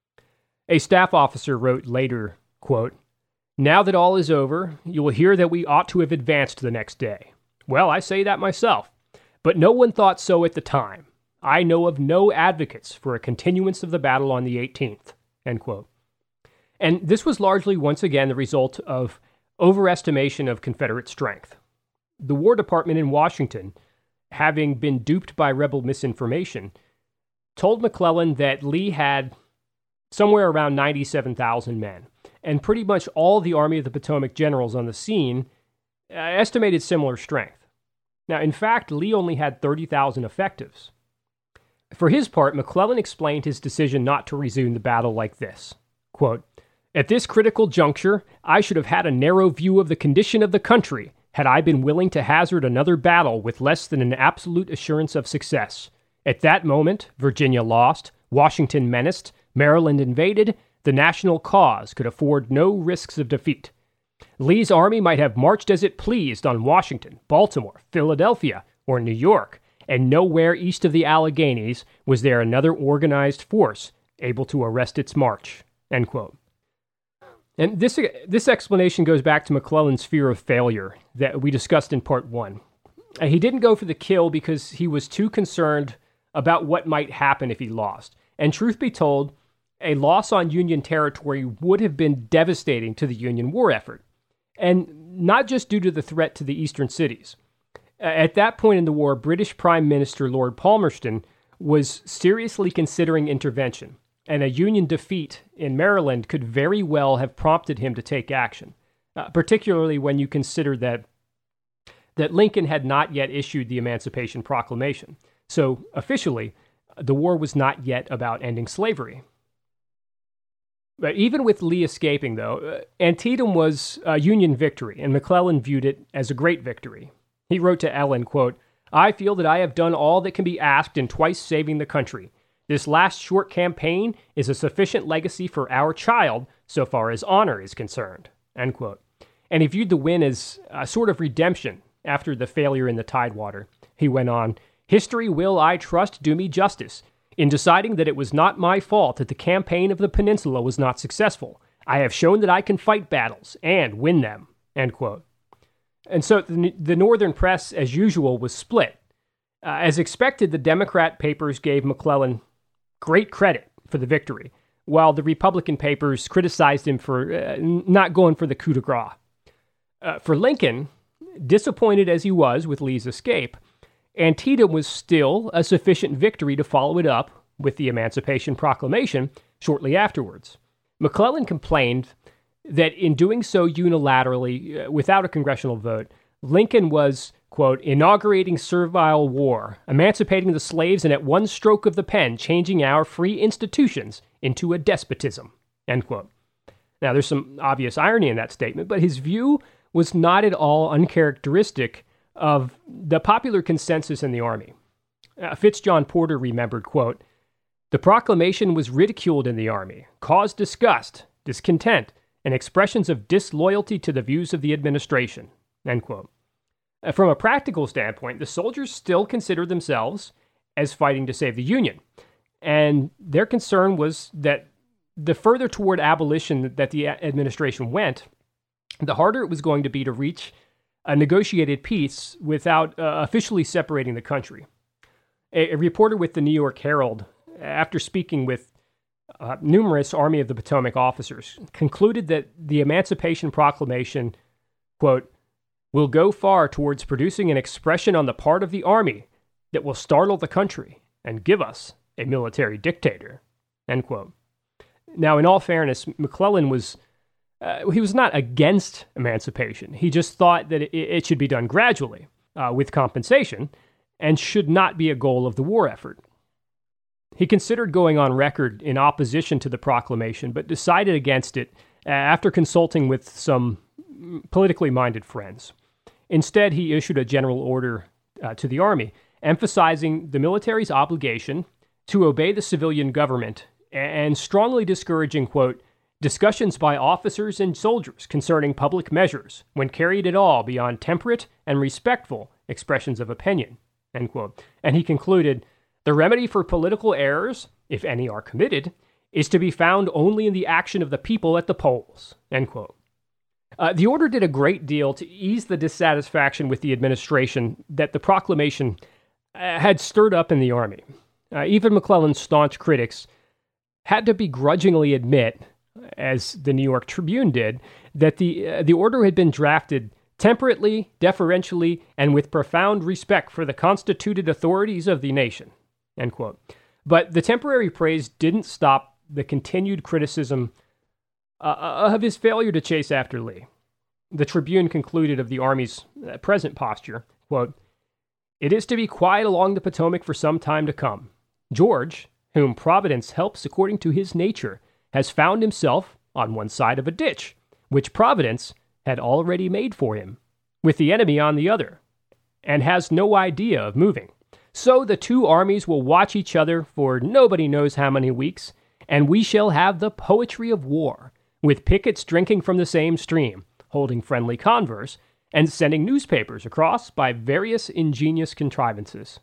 A staff officer wrote later, quote, "Now that all is over, you will hear that we ought to have advanced the next day. Well, I say that myself, but no one thought so at the time. I know of no advocates for a continuance of the battle on the eighteenth." End quote. And this was largely, once again, the result of overestimation of Confederate strength. The War Department in Washington, having been duped by rebel misinformation, told McClellan that Lee had somewhere around ninety-seven thousand men, and pretty much all the Army of the Potomac generals on the scene uh, estimated similar strength. Now, in fact, Lee only had thirty thousand effectives. For his part, McClellan explained his decision not to resume the battle like this, quote, "At this critical juncture, I should have had a narrow view of the condition of the country had I been willing to hazard another battle with less than an absolute assurance of success. At that moment, Virginia lost, Washington menaced, Maryland invaded, the national cause could afford no risks of defeat. Lee's army might have marched as it pleased on Washington, Baltimore, Philadelphia, or New York, and nowhere east of the Alleghanies was there another organized force able to arrest its march." End quote. And this, this explanation goes back to McClellan's fear of failure that we discussed in part one. Uh, he didn't go for the kill because he was too concerned about what might happen if he lost. And truth be told, a loss on Union territory would have been devastating to the Union war effort. And not just due to the threat to the eastern cities. Uh, at that point in the war, British Prime Minister Lord Palmerston was seriously considering intervention, and a Union defeat in Maryland could very well have prompted him to take action, uh, particularly when you consider that that Lincoln had not yet issued the Emancipation Proclamation. So, officially, the war was not yet about ending slavery. But even with Lee escaping, though, uh, Antietam was a Union victory, and McClellan viewed it as a great victory. He wrote to Ellen, quote, "I feel that I have done all that can be asked in twice saving the country. This last short campaign is a sufficient legacy for our child so far as honor is concerned." End quote. And he viewed the win as a sort of redemption after the failure in the Tidewater. He went on, "History will, I trust, do me justice in deciding that it was not my fault that the campaign of the Peninsula was not successful. I have shown that I can fight battles and win them." End quote. And so the, the Northern press, as usual, was split. Uh, as expected, the Democrat papers gave McClellan great credit for the victory, while the Republican papers criticized him for uh, not going for the coup de grace. Uh, for Lincoln, disappointed as he was with Lee's escape, Antietam was still a sufficient victory to follow it up with the Emancipation Proclamation shortly afterwards. McClellan complained that in doing so unilaterally, uh, without a congressional vote, Lincoln was, quote, inaugurating servile war, emancipating the slaves, and at one stroke of the pen, changing our free institutions into a despotism, end quote. Now, there's some obvious irony in that statement, but his view was not at all uncharacteristic of the popular consensus in the Army. Uh, Fitzjohn Porter remembered, quote, the proclamation was ridiculed in the Army, caused disgust, discontent, and expressions of disloyalty to the views of the administration, end quote. Uh, from a practical standpoint, the soldiers still considered themselves as fighting to save the Union, and their concern was that the further toward abolition that the administration went, the harder it was going to be to reach a negotiated peace without uh, officially separating the country. A, a reporter with the New York Herald, after speaking with uh, numerous Army of the Potomac officers, concluded that the Emancipation Proclamation, quote, will go far towards producing an expression on the part of the Army that will startle the country and give us a military dictator, end quote. Now, in all fairness, McClellan was Uh, he was not against emancipation. He just thought that it, it should be done gradually, uh, with compensation, and should not be a goal of the war effort. He considered going on record in opposition to the proclamation, but decided against it after consulting with some politically minded friends. Instead, he issued a general order uh, to the Army, emphasizing the military's obligation to obey the civilian government and strongly discouraging, quote, discussions by officers and soldiers concerning public measures when carried at all beyond temperate and respectful expressions of opinion, end quote. And he concluded, the remedy for political errors, if any are committed, is to be found only in the action of the people at the polls, end quote. Uh, the order did a great deal to ease the dissatisfaction with the administration that the proclamation uh, had stirred up in the Army. Uh, even McClellan's staunch critics had to begrudgingly admit, as the New York Tribune did, that the uh, the order had been drafted temperately, deferentially, and with profound respect for the constituted authorities of the nation, end quote. But the temporary praise didn't stop the continued criticism uh, of his failure to chase after Lee. The Tribune concluded of the Army's uh, present posture, quote, it is to be quiet along the Potomac for some time to come. George, whom Providence helps according to his nature, has found himself on one side of a ditch, which Providence had already made for him, with the enemy on the other, and has no idea of moving. So the two armies will watch each other for nobody knows how many weeks, and we shall have the poetry of war, with pickets drinking from the same stream, holding friendly converse, and sending newspapers across by various ingenious contrivances,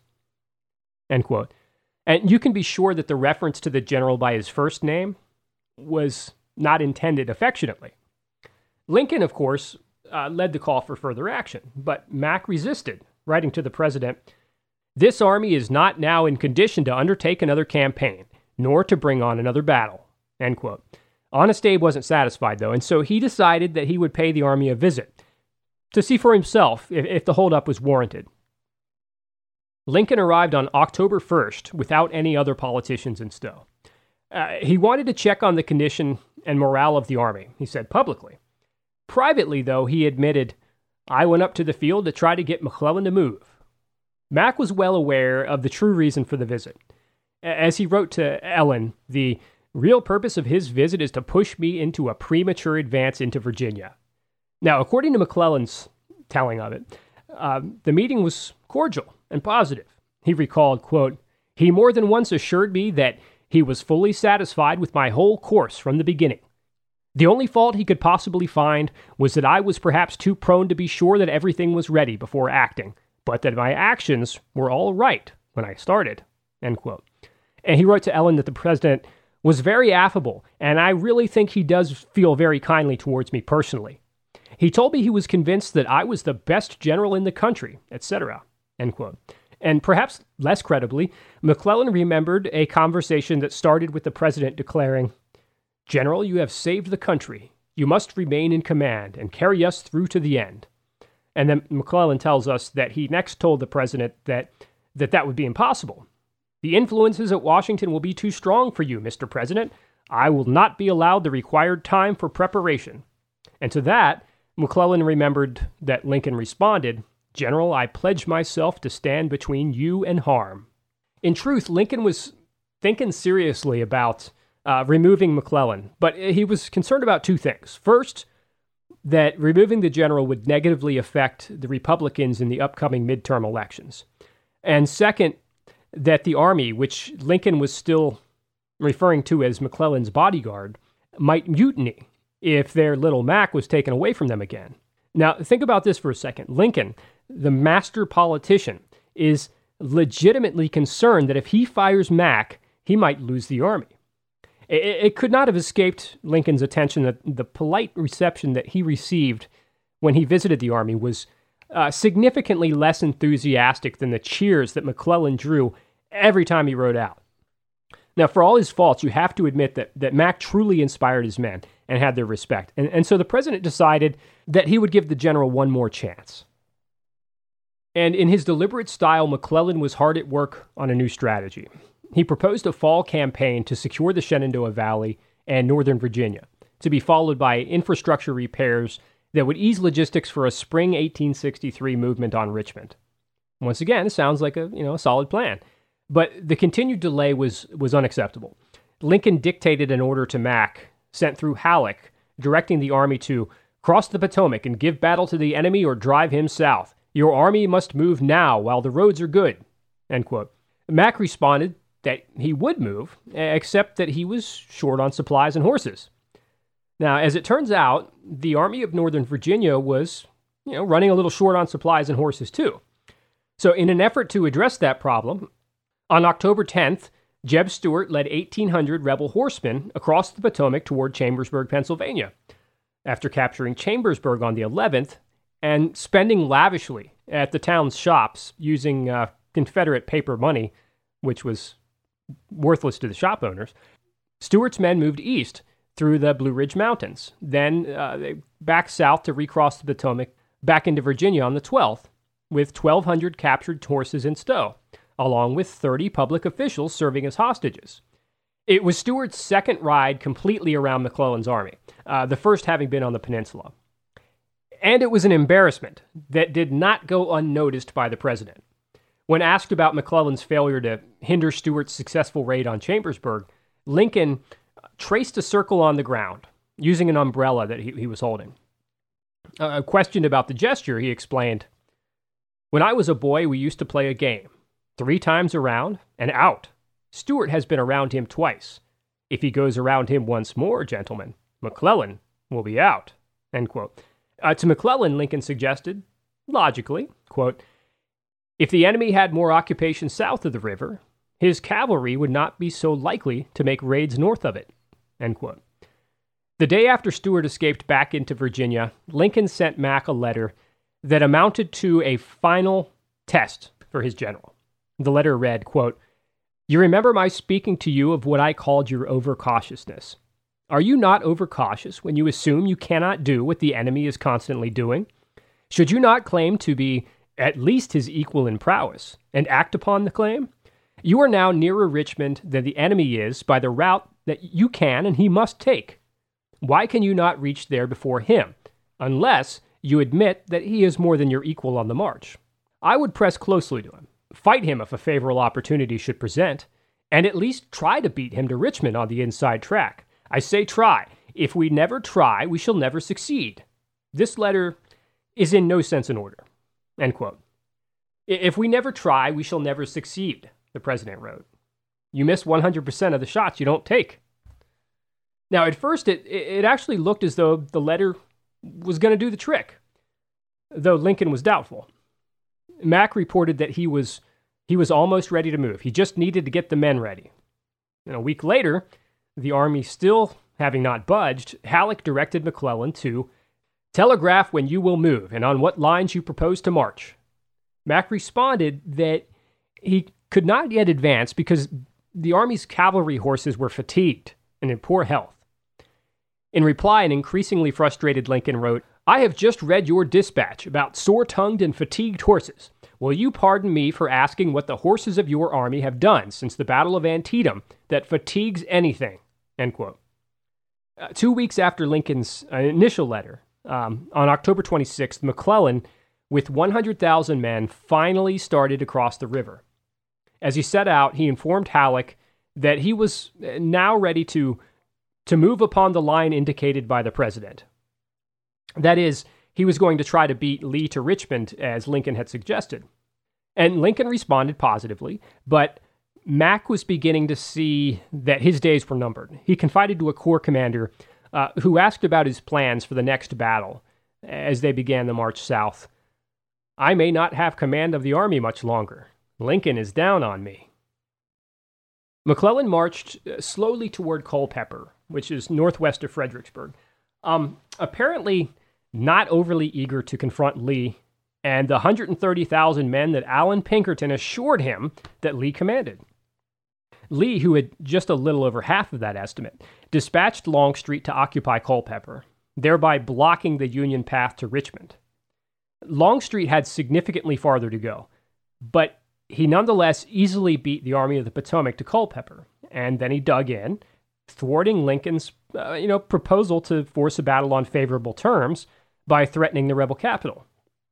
end quote. And you can be sure that the reference to the general by his first name was not intended affectionately. Lincoln, of course, uh, led the call for further action, but Mack resisted, writing to the president, this army is not now in condition to undertake another campaign, nor to bring on another battle, end quote. Honest Abe wasn't satisfied, though, and so he decided that he would pay the army a visit to see for himself if, if the holdup was warranted. Lincoln arrived on October first without any other politicians in tow. Uh, he wanted to check on the condition and morale of the army, he said publicly. Privately, though, he admitted, I went up to the field to try to get McClellan to move. Mack was well aware of the true reason for the visit. As he wrote to Ellen, the real purpose of his visit is to push me into a premature advance into Virginia. Now, according to McClellan's telling of it, uh, the meeting was cordial and positive. He recalled, quote, he more than once assured me that he was fully satisfied with my whole course from the beginning. The only fault he could possibly find was that I was perhaps too prone to be sure that everything was ready before acting, but that my actions were all right when I started, end quote. And he wrote to Ellen that the president was very affable, and I really think he does feel very kindly towards me personally. He told me he was convinced that I was the best general in the country, et cetera, end quote. And perhaps less credibly, McClellan remembered a conversation that started with the president declaring, General, you have saved the country. You must remain in command and carry us through to the end. And then McClellan tells us that he next told the president that that, that would be impossible. The influences at Washington will be too strong for you, Mister President. I will not be allowed the required time for preparation. And to that, McClellan remembered that Lincoln responded, "General, I pledge myself to stand between you and harm." In truth, Lincoln was thinking seriously about uh, removing McClellan, but he was concerned about two things. First, that removing the general would negatively affect the Republicans in the upcoming midterm elections. And second, that the Army, which Lincoln was still referring to as McClellan's bodyguard, might mutiny if their little Mac was taken away from them again. Now, think about this for a second. Lincoln, the master politician, is legitimately concerned that if he fires Mac, he might lose the Army. It, it could not have escaped Lincoln's attention that the polite reception that he received when he visited the Army was uh, significantly less enthusiastic than the cheers that McClellan drew every time he rode out. Now, for all his faults, you have to admit that, that Mac truly inspired his men and had their respect. And, and so the president decided that he would give the general one more chance. And in his deliberate style, McClellan was hard at work on a new strategy. He proposed a fall campaign to secure the Shenandoah Valley and Northern Virginia, to be followed by infrastructure repairs that would ease logistics for a spring eighteen sixty-three movement on Richmond. Once again, it sounds like a, you know, a solid plan. But the continued delay was, was unacceptable. Lincoln dictated an order to Mac, sent through Halleck, directing the army to cross the Potomac and give battle to the enemy or drive him south. Your army must move now while the roads are good. End quote. Mac responded that he would move, except that he was short on supplies and horses. Now, as it turns out, the Army of Northern Virginia was, you know, running a little short on supplies and horses too. So in an effort to address that problem, on October tenth, Jeb Stuart led eighteen hundred rebel horsemen across the Potomac toward Chambersburg, Pennsylvania. After capturing Chambersburg on the eleventh and spending lavishly at the town's shops using uh, Confederate paper money, which was worthless to the shop owners, Stuart's men moved east through the Blue Ridge Mountains, then uh, back south to recross the Potomac back into Virginia on the twelfth, with twelve hundred captured horses in stow, along with thirty public officials serving as hostages. It was Stuart's second ride completely around McClellan's army, uh, the first having been on the peninsula. And it was an embarrassment that did not go unnoticed by the president. When asked about McClellan's failure to hinder Stuart's successful raid on Chambersburg, Lincoln traced a circle on the ground, using an umbrella that he, he was holding. Uh, questioned about the gesture, he explained, "When I was a boy, we used to play a game. Three times around and out. Stuart has been around him twice. If he goes around him once more, gentlemen, McClellan will be out." End quote. Uh, to McClellan, Lincoln suggested, logically, quote, "If the enemy had more occupation south of the river, his cavalry would not be so likely to make raids north of it." End quote. The day after Stuart escaped back into Virginia, Lincoln sent Mac a letter that amounted to a final test for his general. The letter read, quote, "You remember my speaking to you of what I called your overcautiousness. Are you not overcautious when you assume you cannot do what the enemy is constantly doing? Should you not claim to be at least his equal in prowess, and act upon the claim? You are now nearer Richmond than the enemy is by the route that you can and he must take. Why can you not reach there before him, unless you admit that he is more than your equal on the march? I would press closely to him, fight him if a favorable opportunity should present, and at least try to beat him to Richmond on the inside track. I say try. If we never try, we shall never succeed. This letter is in no sense an order." End quote. "If we never try, we shall never succeed," the president wrote. "You miss one hundred percent of the shots you don't take." Now, at first, it, it actually looked as though the letter was going to do the trick, though Lincoln was doubtful. Mac reported that he was he was almost ready to move. He just needed to get the men ready. And a week later, the army still having not budged, Halleck directed McClellan to telegraph when you will move and on what lines you propose to march. Mac responded that he could not yet advance because the army's cavalry horses were fatigued and in poor health. In reply, an increasingly frustrated Lincoln wrote, "I have just read your dispatch about sore-tongued and fatigued horses. Will you pardon me for asking what the horses of your army have done since the Battle of Antietam that fatigues anything?" End quote. Uh, two weeks after Lincoln's uh, initial letter, um, on October twenty-sixth, McClellan, with one hundred thousand men, finally started to cross the river. As he set out, he informed Halleck that he was now ready to, to move upon the line indicated by the president. That is, he was going to try to beat Lee to Richmond, as Lincoln had suggested. And Lincoln responded positively, but Mack was beginning to see that his days were numbered. He confided to a corps commander uh, who asked about his plans for the next battle as they began the march south. "I may not have command of the army much longer. Lincoln is down on me." McClellan marched slowly toward Culpeper, which is northwest of Fredericksburg, um, apparently not overly eager to confront Lee and the one hundred thirty thousand men that Allan Pinkerton assured him that Lee commanded. Lee, who had just a little over half of that estimate, dispatched Longstreet to occupy Culpeper, thereby blocking the Union path to Richmond. Longstreet had significantly farther to go, but he nonetheless easily beat the Army of the Potomac to Culpeper, and then he dug in, thwarting Lincoln's uh, you know, proposal to force a battle on favorable terms by threatening the rebel capital.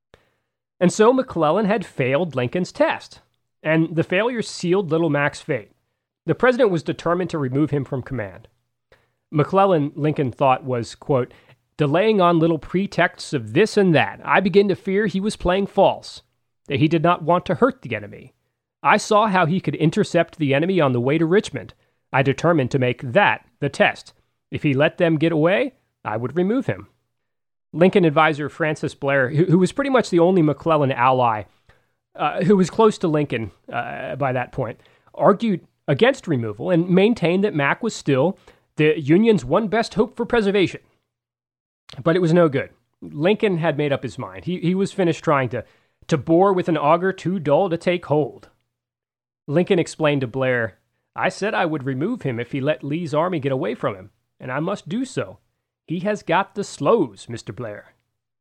And so McClellan had failed Lincoln's test, and the failure sealed Little Mac's fate. The president was determined to remove him from command. McClellan, Lincoln thought, was, quote, delaying on little pretexts of this and that. I begin to fear he was playing false, that he did not want to hurt the enemy. I saw how he could intercept the enemy on the way to Richmond. I determined to make that the test. If he let them get away, I would remove him. Lincoln advisor Francis Blair, who, who was pretty much the only McClellan ally uh, who was close to Lincoln uh, by that point, argued against removal and maintained that Mack was still the Union's one best hope for preservation. But it was no good. Lincoln had made up his mind. He, he was finished trying to, to bore with an auger too dull to take hold. Lincoln explained to Blair, I said I would remove him if he let Lee's army get away from him, and I must do so. He has got the slows, Mister Blair.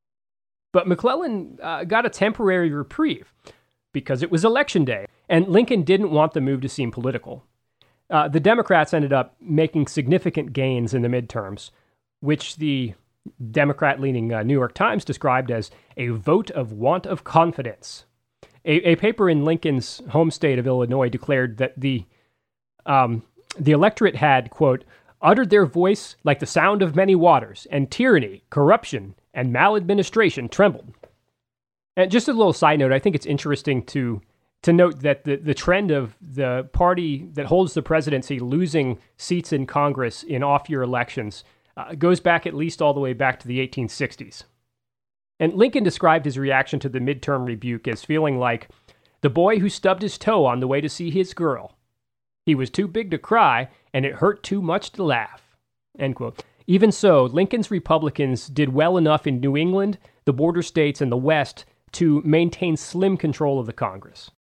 But McClellan uh, got a temporary reprieve because it was election day, and Lincoln didn't want the move to seem political. Uh, the Democrats ended up making significant gains in the midterms, which the Democrat-leaning uh, New York Times described as a vote of want of confidence. A, a paper in Lincoln's home state of Illinois declared that the um, the electorate had, quote, uttered their voice like the sound of many waters, and tyranny, corruption, and maladministration trembled. And just a little side note, I think it's interesting to to note that the, the trend of the party that holds the presidency losing seats in Congress in off-year elections uh, goes back at least all the way back to the eighteen sixties. And Lincoln described his reaction to the midterm rebuke as feeling like the boy who stubbed his toe on the way to see his girl. He was too big to cry, and it hurt too much to laugh. End quote. Even so, Lincoln's Republicans did well enough in New England, the border states, and the West to maintain slim control of the Congress.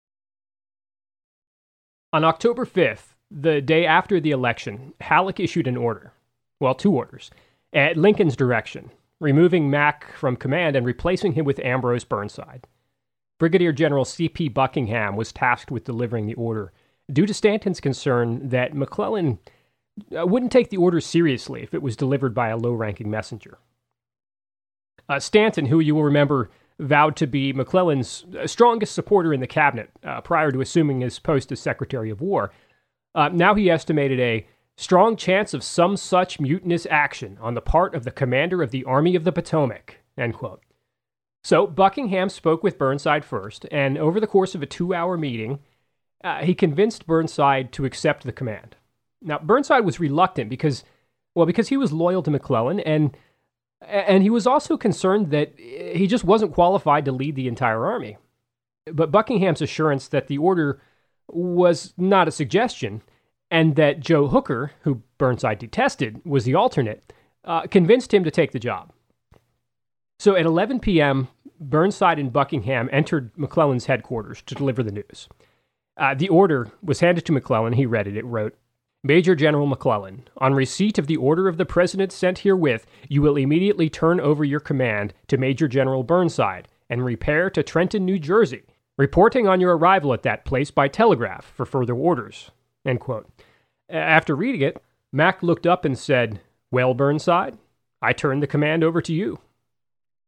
On October fifth, the day after the election, Halleck issued an order, well, two orders, at Lincoln's direction, removing Mack from command and replacing him with Ambrose Burnside. Brigadier General C P Buckingham was tasked with delivering the order, due to Stanton's concern that McClellan wouldn't take the order seriously if it was delivered by a low-ranking messenger. Uh, Stanton, who you will remember vowed to be McClellan's strongest supporter in the cabinet uh, prior to assuming his post as Secretary of War, uh, now he estimated a strong chance of some such mutinous action on the part of the commander of the Army of the Potomac, end quote. So Buckingham spoke with Burnside first, and over the course of a two-hour meeting, uh, he convinced Burnside to accept the command. Now, Burnside was reluctant because, well, because he was loyal to McClellan, and and he was also concerned that he just wasn't qualified to lead the entire army. But Buckingham's assurance that the order was not a suggestion, and that Joe Hooker, who Burnside detested, was the alternate, uh, convinced him to take the job. So at eleven p.m., Burnside and Buckingham entered McClellan's headquarters to deliver the news. Uh, the order was handed to McClellan. He read it. It wrote, Major General McClellan, on receipt of the order of the President sent herewith, you will immediately turn over your command to Major General Burnside and repair to Trenton, New Jersey, reporting on your arrival at that place by telegraph for further orders. End quote. After reading it, Mack looked up and said, Well, Burnside, I turn the command over to you.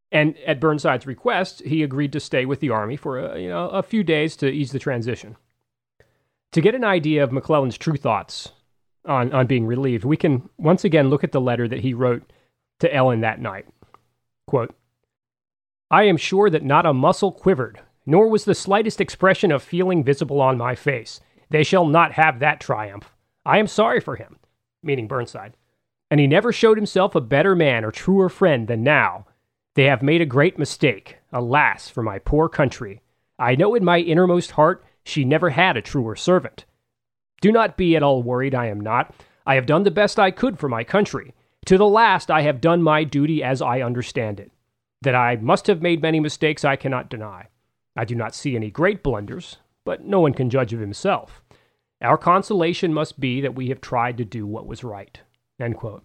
And at Burnside's request, he agreed to stay with the Army for a, you know, a few days to ease the transition. To get an idea of McClellan's true thoughts on, on being relieved, we can once again look at the letter that he wrote to Ellen that night. Quote, "I am sure that not a muscle quivered, nor was the slightest expression of feeling visible on my face. They shall not have that triumph. I am sorry for him," meaning Burnside, "and he never showed himself a better man or truer friend than now. They have made a great mistake. Alas, for my poor country. I know in my innermost heart she never had a truer servant. Do not be at all worried, I am not. I have done the best I could for my country. To the last I have done my duty as I understand it. That I must have made many mistakes I cannot deny. I do not see any great blunders, but no one can judge of himself. Our consolation must be that we have tried to do what was right." End quote.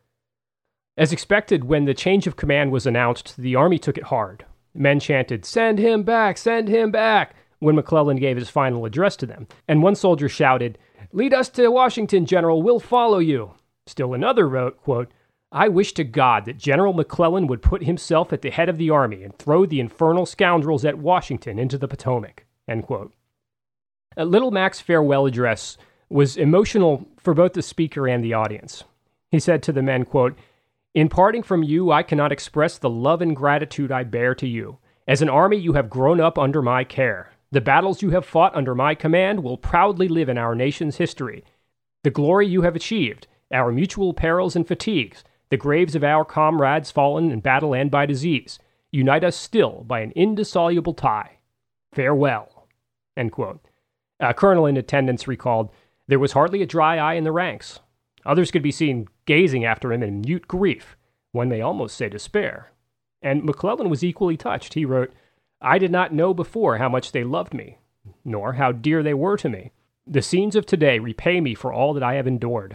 As expected, when the change of command was announced, the Army took it hard. Men chanted, "Send him back! Send him back!" when McClellan gave his final address to them. And one soldier shouted, "Lead us to Washington, General. We'll follow you." Still another wrote, quote, "I wish to God that General McClellan would put himself at the head of the army and throw the infernal scoundrels at Washington into the Potomac." End quote. A Little Mac's farewell address was emotional for both the speaker and the audience. He said to the men, quote, "In parting from you, I cannot express the love and gratitude I bear to you. As an army, you have grown up under my care. The battles you have fought under my command will proudly live in our nation's history. The glory you have achieved, our mutual perils and fatigues, the graves of our comrades fallen in battle and by disease, unite us still by an indissoluble tie. Farewell." End quote. A colonel in attendance recalled, "There was hardly a dry eye in the ranks. Others could be seen gazing after him in mute grief, one may almost say despair." And McClellan was equally touched. He wrote, "I did not know before how much they loved me, nor how dear they were to me. The scenes of today repay me for all that I have endured."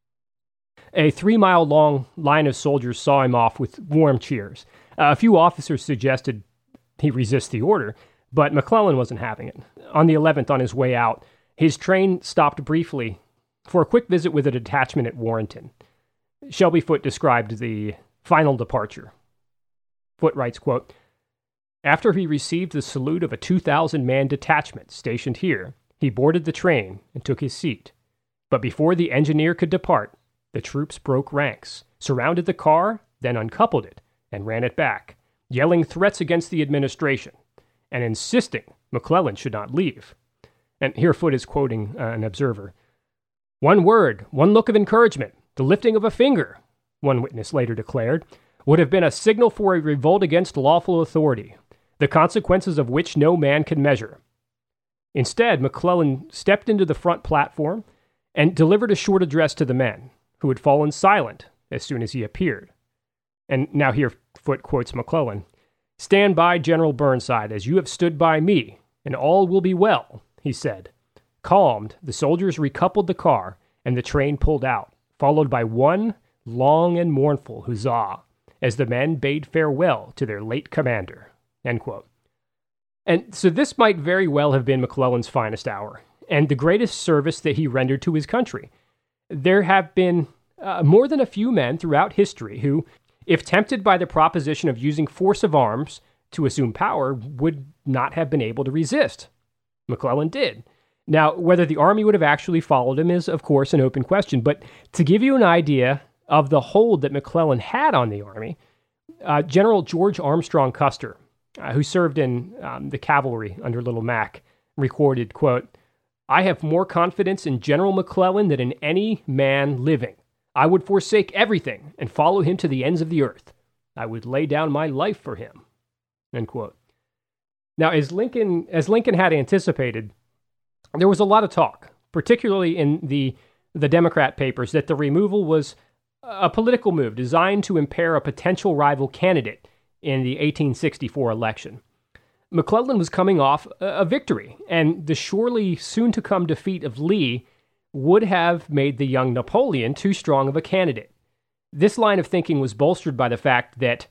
A three-mile-long line of soldiers saw him off with warm cheers. Uh, a few officers suggested he resist the order, but McClellan wasn't having it. On the eleventh, on his way out, his train stopped briefly for a quick visit with a detachment at Warrenton. Shelby Foote described the final departure. Foote writes, quote, "After he received the salute of a two thousand man detachment stationed here, he boarded the train and took his seat. But before the engineer could depart, the troops broke ranks, surrounded the car, then uncoupled it, and ran it back, yelling threats against the administration, and insisting McClellan should not leave." And here Foote is quoting uh, an observer. "One word, one look of encouragement, the lifting of a finger," one witness later declared, "would have been a signal for a revolt against lawful authority, the consequences of which no man can measure." Instead, McClellan stepped into the front platform and delivered a short address to the men, who had fallen silent as soon as he appeared. And now here Foote quotes McClellan, "Stand by General Burnside as you have stood by me, and all will be well," he said. Calmed, the soldiers recoupled the car, and the train pulled out, followed by one long and mournful huzzah, as the men bade farewell to their late commander. End quote. And so this might very well have been McClellan's finest hour, and the greatest service that he rendered to his country. There have been uh, more than a few men throughout history who, if tempted by the proposition of using force of arms to assume power, would not have been able to resist. McClellan did. Now, whether the army would have actually followed him is, of course, an open question, but to give you an idea of the hold that McClellan had on the army, uh, General George Armstrong Custer, uh, who served in um, the cavalry under Little Mac, recorded, quote, "I have more confidence in General McClellan than in any man living. I would forsake everything and follow him to the ends of the earth. I would lay down my life for him." End quote. Now, as Lincoln, as Lincoln had anticipated, there was a lot of talk, particularly in the, the Democrat papers, that the removal was a political move designed to impair a potential rival candidate in the eighteen sixty-four election. McClellan was coming off a victory, and the surely soon-to-come defeat of Lee would have made the young Napoleon too strong of a candidate. This line of thinking was bolstered by the fact that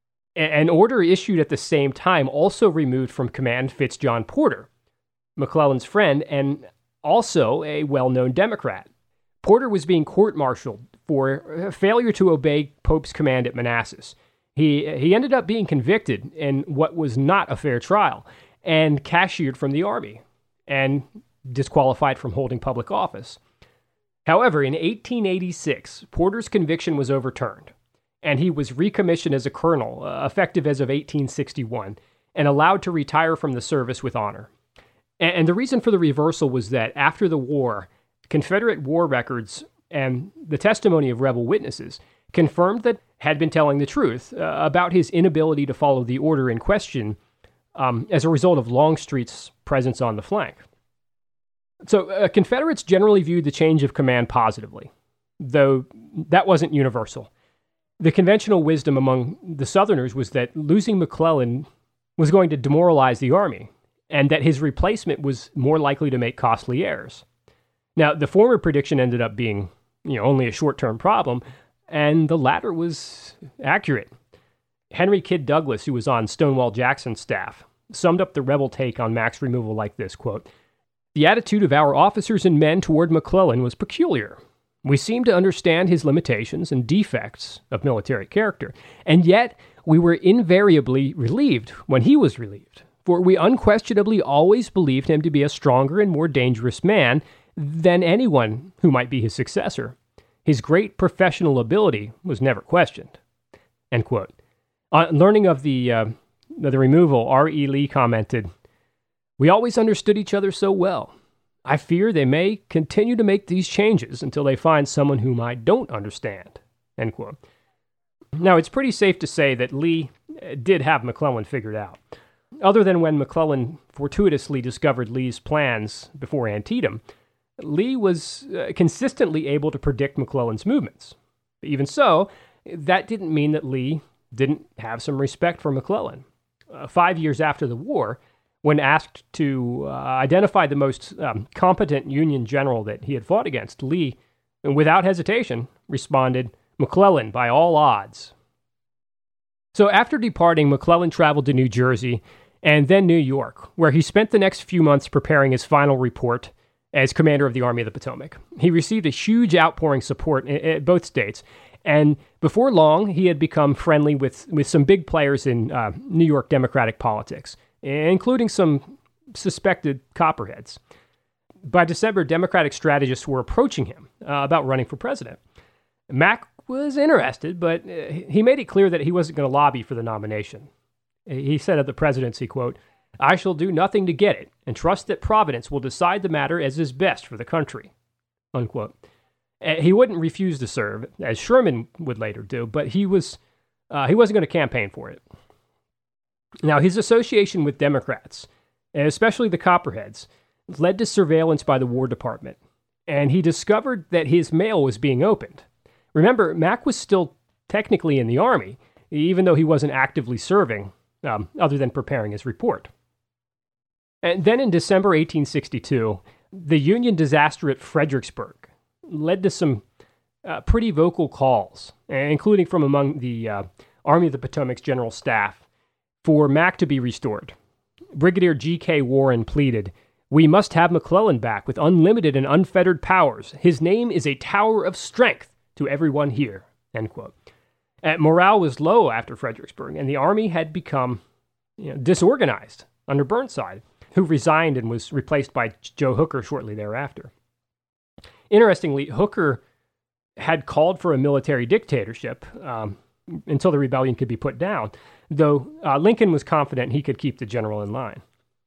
an order issued at the same time also removed from command Fitzjohn Porter, McClellan's friend and also a well-known Democrat. Porter was being court-martialed for failure to obey Pope's command at Manassas. He, he ended up being convicted in what was not a fair trial and cashiered from the Army and disqualified from holding public office. However, in eighteen eighty-six, Porter's conviction was overturned, and he was recommissioned as a colonel, uh, effective as of eighteen sixty-one, and allowed to retire from the service with honor. And, and the reason for the reversal was that after the war, Confederate war records and the testimony of rebel witnesses confirmed that had been telling the truth uh, about his inability to follow the order in question um, as a result of Longstreet's presence on the flank. So uh, Confederates generally viewed the change of command positively, though that wasn't universal. The conventional wisdom among the Southerners was that losing McClellan was going to demoralize the Army, and that his replacement was more likely to make costly errors. Now, the former prediction ended up being, you know, only a short-term problem, and the latter was accurate. Henry Kidd Douglas, who was on Stonewall Jackson's staff, summed up the rebel take on Mack's removal like this, quote, "The attitude of our officers and men toward McClellan was peculiar. We seemed to understand his limitations and defects of military character, and yet we were invariably relieved when he was relieved, for we unquestionably always believed him to be a stronger and more dangerous man than anyone who might be his successor. His great professional ability was never questioned." End quote. On learning of the, uh, the removal, R E. Lee commented, "We always understood each other so well. I fear they may continue to make these changes until they find someone whom I don't understand." End quote. Now, it's pretty safe to say that Lee did have McClellan figured out. Other than when McClellan fortuitously discovered Lee's plans before Antietam, Lee was uh, consistently able to predict McClellan's movements. Even so, that didn't mean that Lee didn't have some respect for McClellan. Uh, five years after the war, when asked to uh, identify the most um, competent Union general that he had fought against, Lee, without hesitation, responded, "McClellan, by all odds." So after departing, McClellan traveled to New Jersey and then New York, where he spent the next few months preparing his final report as commander of the Army of the Potomac. He received a huge outpouring support at both states, and before long, he had become friendly with, with some big players in uh, New York Democratic politics, including some suspected Copperheads. By December, Democratic strategists were approaching him uh, about running for president. Mack was interested, but uh, he made it clear that he wasn't going to lobby for the nomination. He said of the presidency, quote, "I shall do nothing to get it, and trust that Providence will decide the matter as is best for the country." Unquote. He wouldn't refuse to serve, as Sherman would later do, but he was uh, he wasn't going to campaign for it. Now, his association with Democrats, especially the Copperheads, led to surveillance by the War Department, and he discovered that his mail was being opened. Remember, Mack was still technically in the Army, even though he wasn't actively serving, um, other than preparing his report. And then in December eighteen sixty-two, the Union disaster at Fredericksburg led to some uh, pretty vocal calls, including from among the uh, Army of the Potomac's general staff, for Mack to be restored. Brigadier G K Warren pleaded, "We must have McClellan back with unlimited and unfettered powers. His name is a tower of strength to everyone here." End quote. Uh, morale was low after Fredericksburg, and the Army had become you know, disorganized under Burnside, who resigned and was replaced by Joe Hooker shortly thereafter. Interestingly, Hooker had called for a military dictatorship um, until the rebellion could be put down, though uh, Lincoln was confident he could keep the general in line.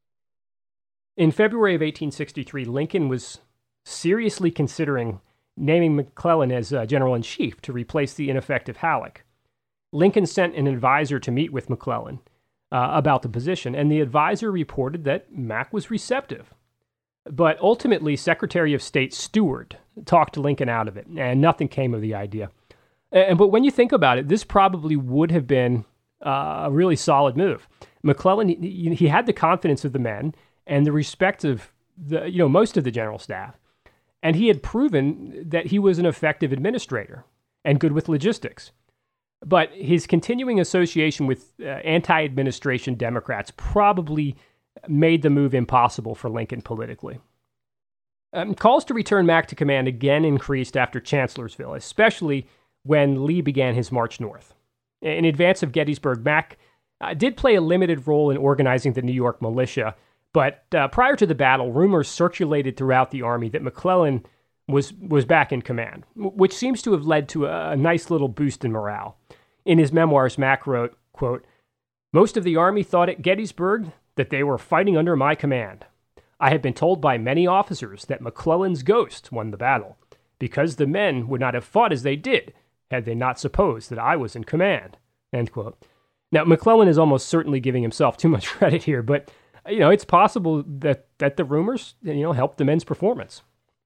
In February of eighteen sixty-three, Lincoln was seriously considering naming McClellan as uh, general-in-chief to replace the ineffective Halleck. Lincoln sent an advisor to meet with McClellan uh, about the position, and the advisor reported that Mack was receptive. But ultimately, Secretary of State Stewart talked Lincoln out of it, and nothing came of the idea. And, but when you think about it, this probably would have been uh, a really solid move. McClellan, he, he had the confidence of the men and the respect of the, you know, most of the general staff, and he had proven that he was an effective administrator and good with logistics. But his continuing association with uh, anti-administration Democrats probably made the move impossible for Lincoln politically. Um, calls to return Mack to command again increased after Chancellorsville, especially when Lee began his march north. In advance of Gettysburg, Mack uh, did play a limited role in organizing the New York militia, but uh, prior to the battle, rumors circulated throughout the Army that McClellan was was back in command, which seems to have led to a, a nice little boost in morale. In his memoirs, Mack wrote, quote, "Most of the Army thought at Gettysburg that they were fighting under my command. I have been told by many officers that McClellan's ghost won the battle, because the men would not have fought as they did had they not supposed that I was in command." End quote. Now, McClellan is almost certainly giving himself too much credit here, but you know it's possible that that the rumors you know helped the men's performance.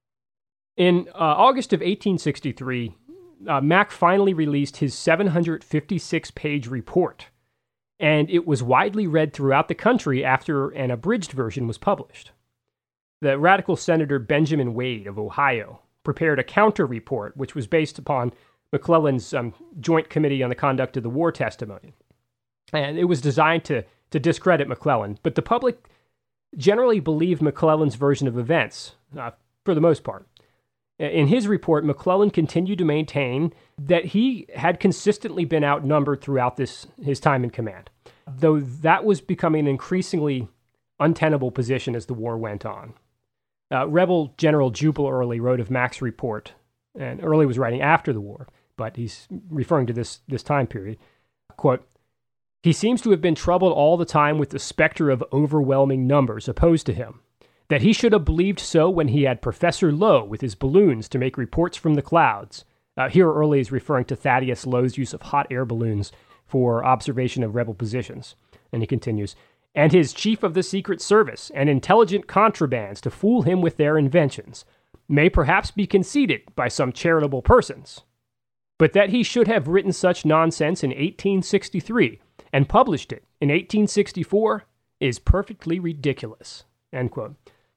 In uh, August of eighteen sixty-three, uh, Mack finally released his seven hundred fifty-six page report, and it was widely read throughout the country after an abridged version was published. The radical Senator Benjamin Wade of Ohio prepared a counter report, which was based upon McClellan's um, Joint Committee on the Conduct of the War testimony. And it was designed to, to discredit McClellan, but the public generally believed McClellan's version of events, uh, for the most part. In his report, McClellan continued to maintain that he had consistently been outnumbered throughout this his time in command, though that was becoming an increasingly untenable position as the war went on. Uh, Rebel General Jubal Early wrote of Mack's report, and Early was writing after the war, but he's referring to this, this time period. Quote, "He seems to have been troubled all the time with the specter of overwhelming numbers opposed to him. That he should have believed so when he had Professor Lowe with his balloons to make reports from the clouds." Uh, here Early is referring to Thaddeus Lowe's use of hot air balloons for observation of rebel positions. And he continues, "And his chief of the Secret Service and intelligent contrabands to fool him with their inventions may perhaps be conceded by some charitable persons. But that he should have written such nonsense in eighteen sixty-three and published it in eighteen sixty-four is perfectly ridiculous." End quote.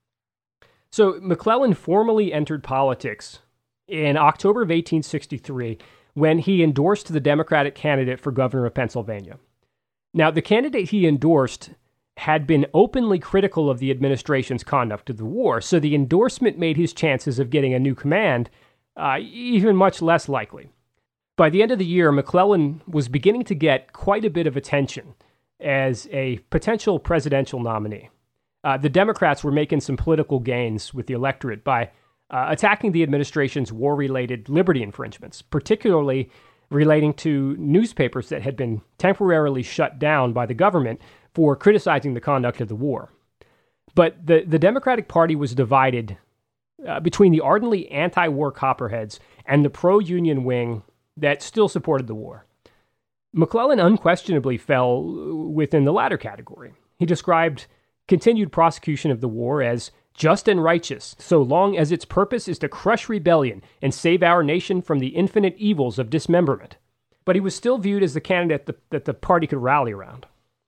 So McClellan formally entered politics in October of eighteen sixty-three when he endorsed the Democratic candidate for governor of Pennsylvania. Now, the candidate he endorsed had been openly critical of the administration's conduct of the war, so the endorsement made his chances of getting a new command uh, even much less likely. By the end of the year, McClellan was beginning to get quite a bit of attention as a potential presidential nominee. Uh, the Democrats were making some political gains with the electorate by uh, attacking the administration's war-related liberty infringements, particularly relating to newspapers that had been temporarily shut down by the government for criticizing the conduct of the war. But the, the Democratic Party was divided uh, between the ardently anti-war Copperheads and the pro-Union wing that still supported the war. McClellan unquestionably fell within the latter category. He described continued prosecution of the war as just and righteous, so long as its purpose is to crush rebellion and save our nation from the infinite evils of dismemberment. But he was still viewed as the candidate that, that the party could rally around.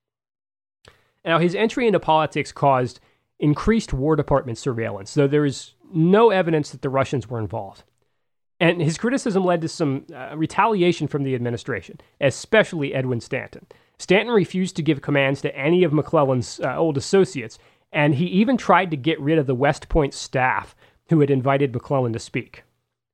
Now, his entry into politics caused increased War Department surveillance, though there is no evidence that the Russians were involved. And his criticism led to some uh, retaliation from the administration, especially Edwin Stanton. Stanton refused to give commands to any of McClellan's uh, old associates, and he even tried to get rid of the West Point staff who had invited McClellan to speak.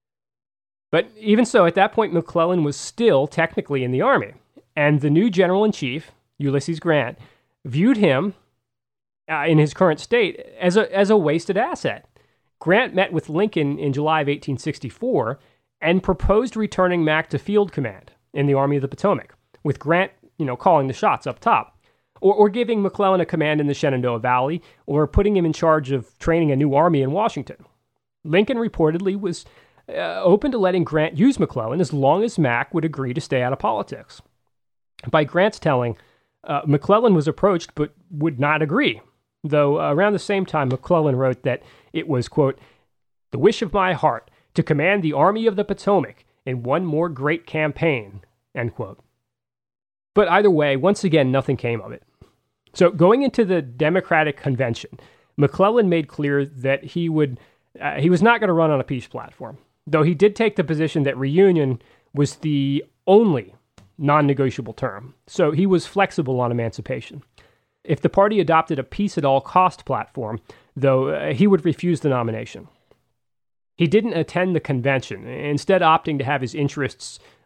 But even so, at that point, McClellan was still technically in the Army, and the new General-in-Chief, Ulysses Grant, viewed him uh, in his current state as a, as a wasted asset. Grant met with Lincoln in July of eighteen sixty-four and proposed returning Mack to field command in the Army of the Potomac, with Grant, you know, calling the shots up top, or, or giving McClellan a command in the Shenandoah Valley, or putting him in charge of training a new army in Washington. Lincoln reportedly was uh, open to letting Grant use McClellan as long as Mack would agree to stay out of politics. By Grant's telling, uh, McClellan was approached but would not agree, though uh, around the same time McClellan wrote that it was, quote, "the wish of my heart to command the Army of the Potomac in one more great campaign," end quote. But either way, once again, nothing came of it. So going into the Democratic convention, McClellan made clear that he would uh, he was not going to run on a peace platform, though he did take the position that reunion was the only non-negotiable term. So he was flexible on emancipation. If the party adopted a peace-at-all-cost platform, though, uh, he would refuse the nomination. He didn't attend the convention, instead opting to have his interests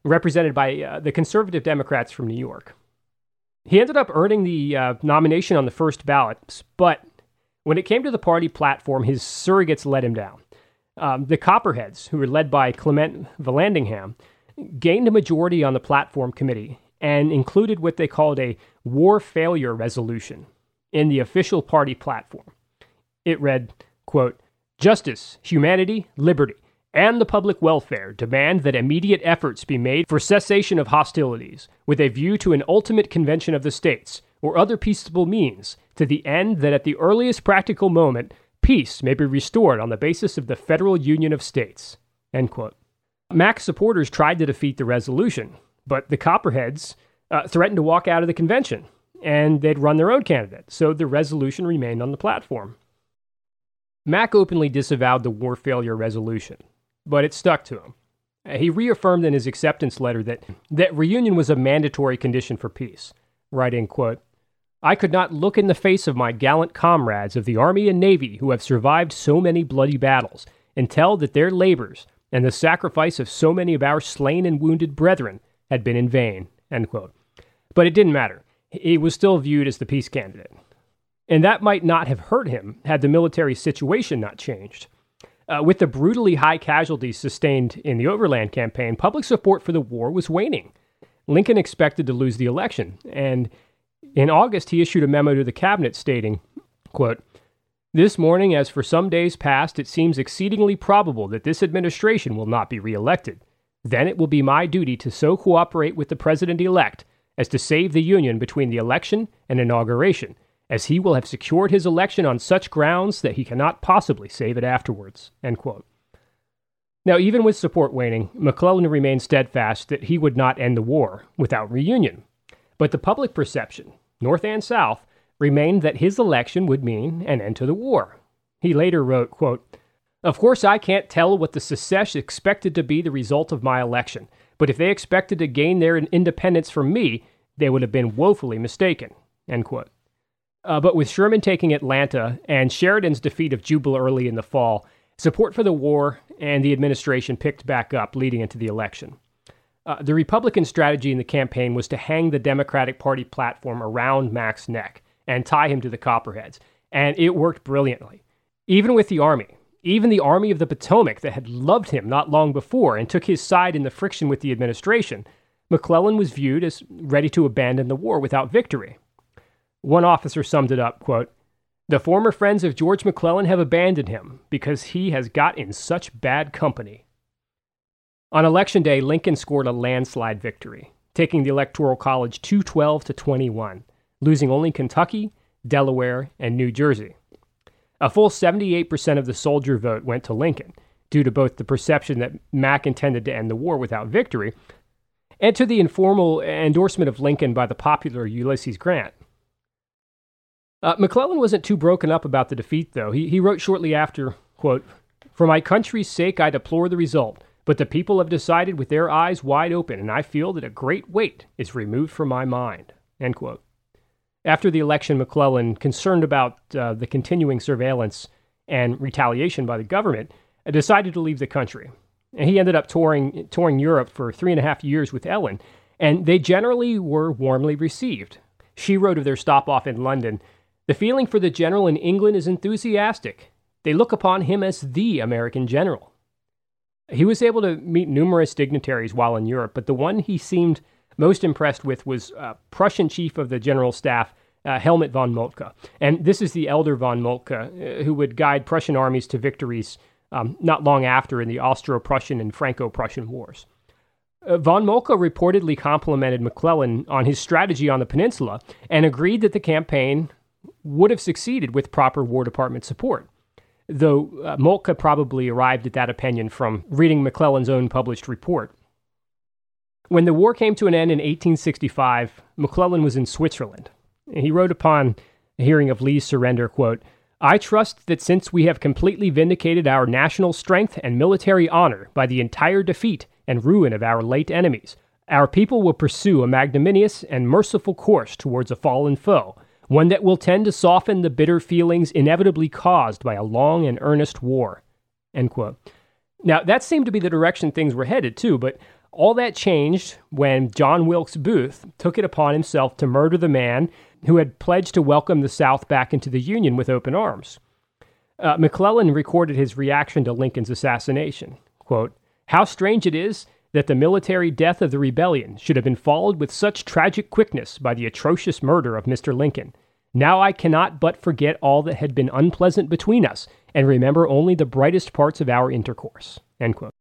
represented by uh, the conservative Democrats from New York. He ended up earning the uh, nomination on the first ballot, but when it came to the party platform, his surrogates let him down. Um, the Copperheads, who were led by Clement Vallandigham, gained a majority on the platform committee and included what they called a war failure resolution in the official party platform. It read, quote, "Justice, humanity, liberty, and the public welfare demand that immediate efforts be made for cessation of hostilities, with a view to an ultimate convention of the states, or other peaceable means, to the end that at the earliest practical moment, peace may be restored on the basis of the federal union of states." End quote. Mac's supporters tried to defeat the resolution, but the Copperheads uh, threatened to walk out of the convention, and they'd run their own candidate, so the resolution remained on the platform. Mac openly disavowed the war failure resolution, but it stuck to him. He reaffirmed in his acceptance letter that, that reunion was a mandatory condition for peace, writing, quote, "I could not look in the face of my gallant comrades of the Army and Navy who have survived so many bloody battles and tell that their labors and the sacrifice of so many of our slain and wounded brethren had been in vain." End quote. But it didn't matter. He was still viewed as the peace candidate. And that might not have hurt him had the military situation not changed. Uh, with the brutally high casualties sustained in the Overland campaign, public support for the war was waning. Lincoln expected to lose the election, and in August he issued a memo to the cabinet stating, quote, "This morning, as for some days past, it seems exceedingly probable that this administration will not be reelected. Then it will be my duty to so cooperate with the president-elect as to save the Union between the election and inauguration, as he will have secured his election on such grounds that he cannot possibly save it afterwards." End quote. Now, even with support waning, McClellan remained steadfast that he would not end the war without reunion. But the public perception, North and South, remained that his election would mean an end to the war. He later wrote, quote, "Of course I can't tell what the Secesh expected to be the result of my election, but if they expected to gain their independence from me, they would have been woefully mistaken." End quote. Uh, but with Sherman taking Atlanta and Sheridan's defeat of Jubal early in the fall, support for the war and the administration picked back up leading into the election. Uh, the Republican strategy in the campaign was to hang the Democratic Party platform around Mac's neck and tie him to the Copperheads, and it worked brilliantly. Even with the Army, even the Army of the Potomac that had loved him not long before and took his side in the friction with the administration, McClellan was viewed as ready to abandon the war without victory. One officer summed it up, quote, "The former friends of George McClellan have abandoned him because he has got in such bad company." On Election Day, Lincoln scored a landslide victory, taking the Electoral College two twelve to twenty-one, losing only Kentucky, Delaware, and New Jersey. A full seventy-eight percent of the soldier vote went to Lincoln, due to both the perception that Mac intended to end the war without victory, and to the informal endorsement of Lincoln by the popular Ulysses Grant. Uh, McClellan wasn't too broken up about the defeat, though. He, he wrote shortly after, quote, "For my country's sake, I deplore the result, but the people have decided with their eyes wide open, and I feel that a great weight is removed from my mind." End quote. After the election, McClellan, concerned about uh, the continuing surveillance and retaliation by the government, uh, decided to leave the country. And he ended up touring, touring Europe for three and a half years with Ellen, and they generally were warmly received. She wrote of their stop-off in London, "The feeling for the general in England is enthusiastic. They look upon him as the American general." He was able to meet numerous dignitaries while in Europe, but the one he seemed most impressed with was uh, Prussian Chief of the General Staff, uh, Helmut von Moltke. And this is the elder von Moltke, uh, who would guide Prussian armies to victories um, not long after in the Austro-Prussian and Franco-Prussian wars. Uh, von Moltke reportedly complimented McClellan on his strategy on the peninsula and agreed that the campaign would have succeeded with proper War Department support, though uh, Moltke probably arrived at that opinion from reading McClellan's own published report. When the war came to an end in eighteen sixty-five, McClellan was in Switzerland. He wrote upon hearing of Lee's surrender, quote, "I trust that since we have completely vindicated our national strength and military honor by the entire defeat and ruin of our late enemies, our people will pursue a magnanimous and merciful course towards a fallen foe, one that will tend to soften the bitter feelings inevitably caused by a long and earnest war." End quote. Now, that seemed to be the direction things were headed, too, but All that changed when John Wilkes Booth took it upon himself to murder the man who had pledged to welcome the South back into the Union with open arms. Uh, McClellan recorded his reaction to Lincoln's assassination. Quote, "How strange it is that the military death of the rebellion should have been followed with such tragic quickness by the atrocious murder of Mister Lincoln. Now I cannot but forget all that had been unpleasant between us, and remember only the brightest parts of our intercourse." End quote.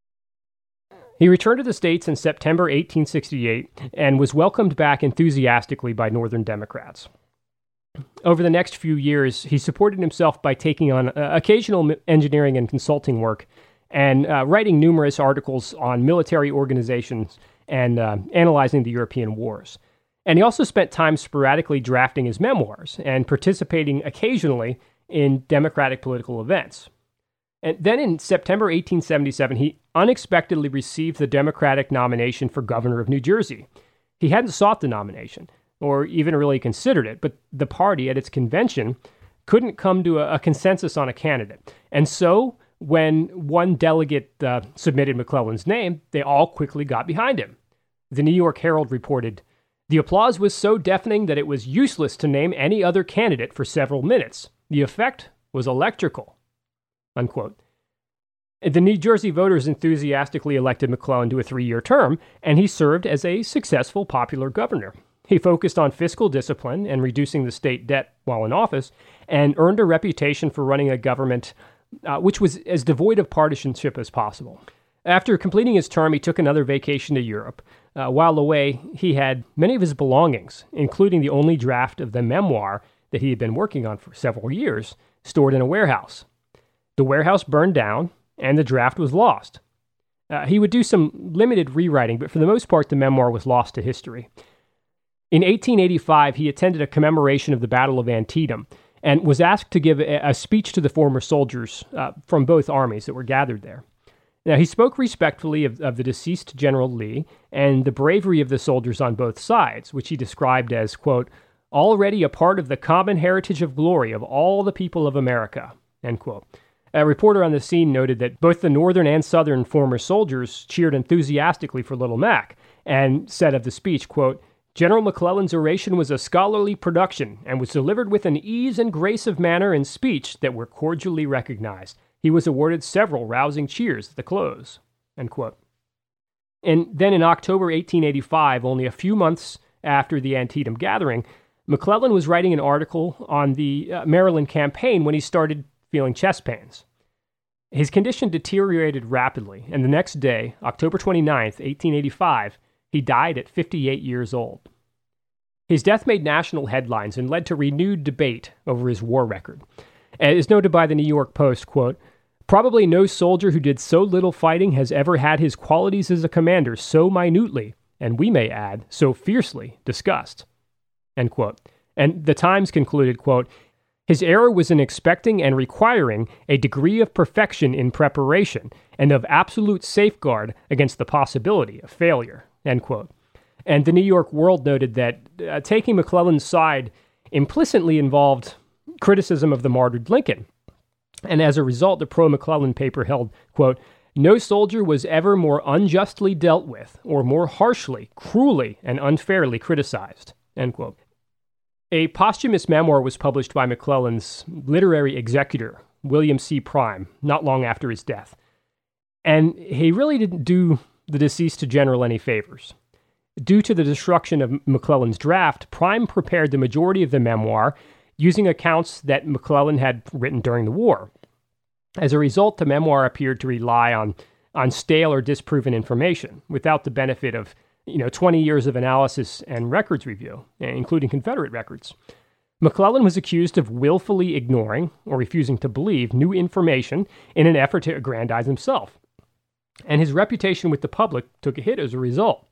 He returned to the States in September eighteen sixty-eight and was welcomed back enthusiastically by Northern Democrats. Over the next few years, he supported himself by taking on uh, occasional engineering and consulting work and uh, writing numerous articles on military organizations and uh, analyzing the European wars. And he also spent time sporadically drafting his memoirs and participating occasionally in Democratic political events. And then in September eighteen seventy-seven, he unexpectedly received the Democratic nomination for governor of New Jersey. He hadn't sought the nomination, or even really considered it, but the party at its convention couldn't come to a, a consensus on a candidate. And so, when one delegate uh, submitted McClellan's name, they all quickly got behind him. The New York Herald reported, "The applause was so deafening that it was useless to name any other candidate for several minutes. The effect was electrical." Unquote. The New Jersey voters enthusiastically elected McClellan to a three-year term, and he served as a successful popular governor. He focused on fiscal discipline and reducing the state debt while in office, and earned a reputation for running a government uh, which was as devoid of partisanship as possible. After completing his term, he took another vacation to Europe. Uh, while away, he had many of his belongings, including the only draft of the memoir that he had been working on for several years, stored in a warehouse. The warehouse burned down, and the draft was lost. Uh, he would do some limited rewriting, but for the most part, the memoir was lost to history. In eighteen eighty-five, he attended a commemoration of the Battle of Antietam and was asked to give a, a speech to the former soldiers uh, from both armies that were gathered there. Now, he spoke respectfully of, of the deceased General Lee and the bravery of the soldiers on both sides, which he described as, quote, "already a part of the common heritage of glory of all the people of America," end quote. A reporter on the scene noted that both the Northern and Southern former soldiers cheered enthusiastically for Little Mac and said of the speech, quote, "General McClellan's oration was a scholarly production and was delivered with an ease and grace of manner and speech that were cordially recognized. He was awarded several rousing cheers at the close," end quote. And then in October eighteen eighty-five, only a few months after the Antietam gathering, McClellan was writing an article on the uh, Maryland campaign when he started feeling chest pains. His condition deteriorated rapidly, and the next day, October twenty-ninth, eighteen eighty-five, he died at fifty-eight years old. His death made national headlines and led to renewed debate over his war record. As noted by the New York Post, quote, "Probably no soldier who did so little fighting has ever had his qualities as a commander so minutely, and we may add, so fiercely, discussed," end quote. And the Times concluded, quote, "His error was in expecting and requiring a degree of perfection in preparation and of absolute safeguard against the possibility of failure," end quote. And the New York World noted that uh, taking McClellan's side implicitly involved criticism of the martyred Lincoln. And as a result, the pro-McClellan paper held, quote, "No soldier was ever more unjustly dealt with or more harshly, cruelly, and unfairly criticized," end quote. A posthumous memoir was published by McClellan's literary executor, William C. Prime, not long after his death. And he really didn't do the deceased general any favors. Due to the destruction of McClellan's draft, Prime prepared the majority of the memoir using accounts that McClellan had written during the war. As a result, the memoir appeared to rely on, on stale or disproven information without the benefit of you know, twenty years of analysis and records review, including Confederate records. McClellan was accused of willfully ignoring or refusing to believe new information in an effort to aggrandize himself. And his reputation with the public took a hit as a result.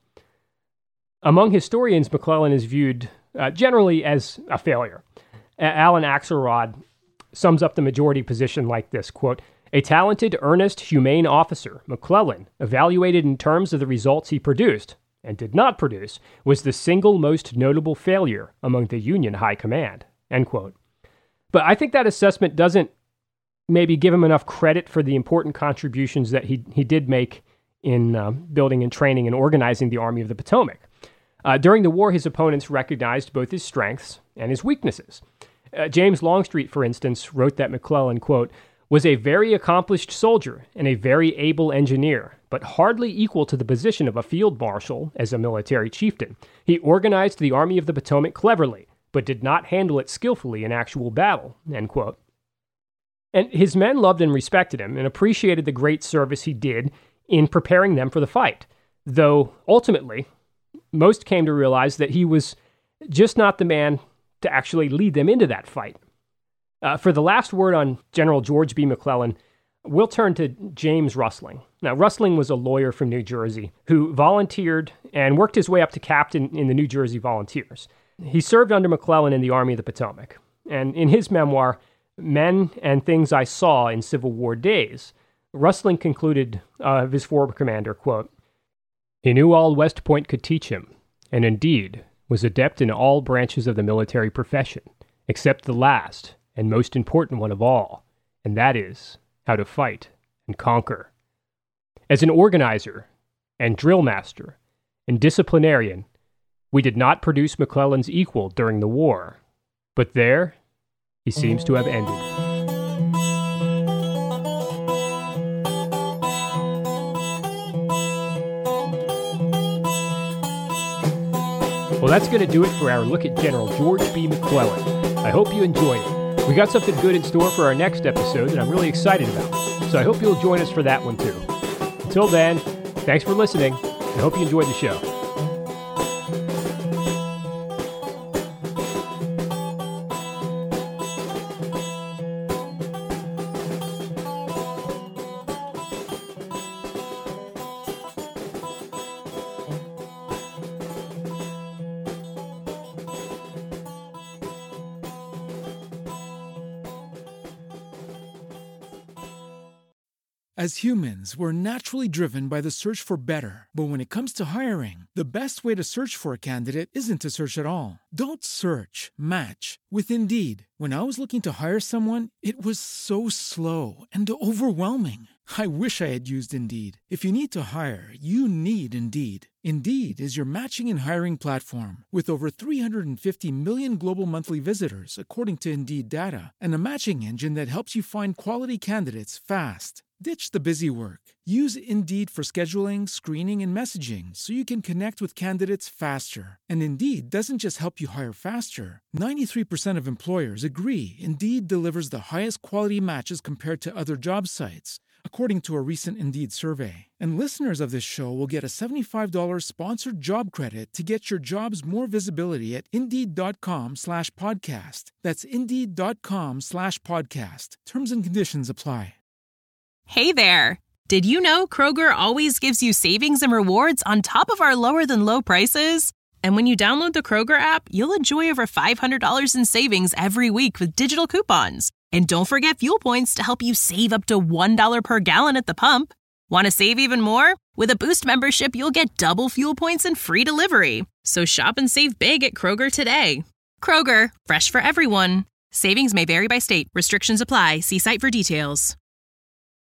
Among historians, McClellan is viewed uh, generally as a failure. Uh, Alan Axelrod sums up the majority position like this, quote, "A talented, earnest, humane officer, McClellan, evaluated in terms of the results he produced, and did not produce, was the single most notable failure among the Union high command," end quote. But I think that assessment doesn't maybe give him enough credit for the important contributions that he he did make in uh, building and training and organizing the Army of the Potomac. Uh, during the war, his opponents recognized both his strengths and his weaknesses. Uh, James Longstreet, for instance, wrote that McClellan, quote, was a very accomplished soldier and a very able engineer, but hardly equal to the position of a field marshal as a military chieftain. He organized the Army of the Potomac cleverly, but did not handle it skillfully in actual battle, end quote. And his men loved and respected him and appreciated the great service he did in preparing them for the fight, though ultimately, most came to realize that he was just not the man to actually lead them into that fight. Uh, for the last word on General George B. McClellan, we'll turn to James Russling. Now, Russling was a lawyer from New Jersey who volunteered and worked his way up to captain in the New Jersey Volunteers. He served under McClellan in the Army of the Potomac. And in his memoir, Men and Things I Saw in Civil War Days, Russling concluded uh, of his former commander, quote, he knew all West Point could teach him, and indeed was adept in all branches of the military profession, except the last and most important one of all, and that is how to fight and conquer. As an organizer and drill master and disciplinarian, we did not produce McClellan's equal during the war, but there he seems to have ended. Well, that's going to do it for our look at General George B. McClellan. I hope you enjoyed it. We got something good in store for our next episode that I'm really excited about, so I hope you'll join us for that one too. Until then, thanks for listening, and I hope you enjoyed the show.
As humans, we're naturally driven by the search for better. But when it comes to hiring, the best way to search for a candidate isn't to search at all. Don't search, match with Indeed. When I was looking to hire someone, it was so slow and overwhelming. I wish I had used Indeed. If you need to hire, you need Indeed. Indeed is your matching and hiring platform with over three hundred fifty million global monthly visitors, according to Indeed data, and a matching engine that helps you find quality candidates fast. Ditch the busy work. Use Indeed for scheduling, screening, and messaging so you can connect with candidates faster. And Indeed doesn't just help you hire faster. ninety-three percent of employers agree Indeed delivers the highest quality matches compared to other job sites, according to a recent Indeed survey. And listeners of this show will get a seventy-five dollars sponsored job credit to get your jobs more visibility at Indeed.com slash podcast. That's Indeed.com slash podcast. Terms and conditions apply.
Hey there! Did you know Kroger always gives you savings and rewards on top of our lower-than-low prices? And when you download the Kroger app, you'll enjoy over five hundred dollars in savings every week with digital coupons. And don't forget fuel points to help you save up to one dollar per gallon at the pump. Want to save even more? With a Boost membership, you'll get double fuel points and free delivery. So shop and save big at Kroger today. Kroger, fresh for everyone. Savings may vary by state. Restrictions apply. See site for details.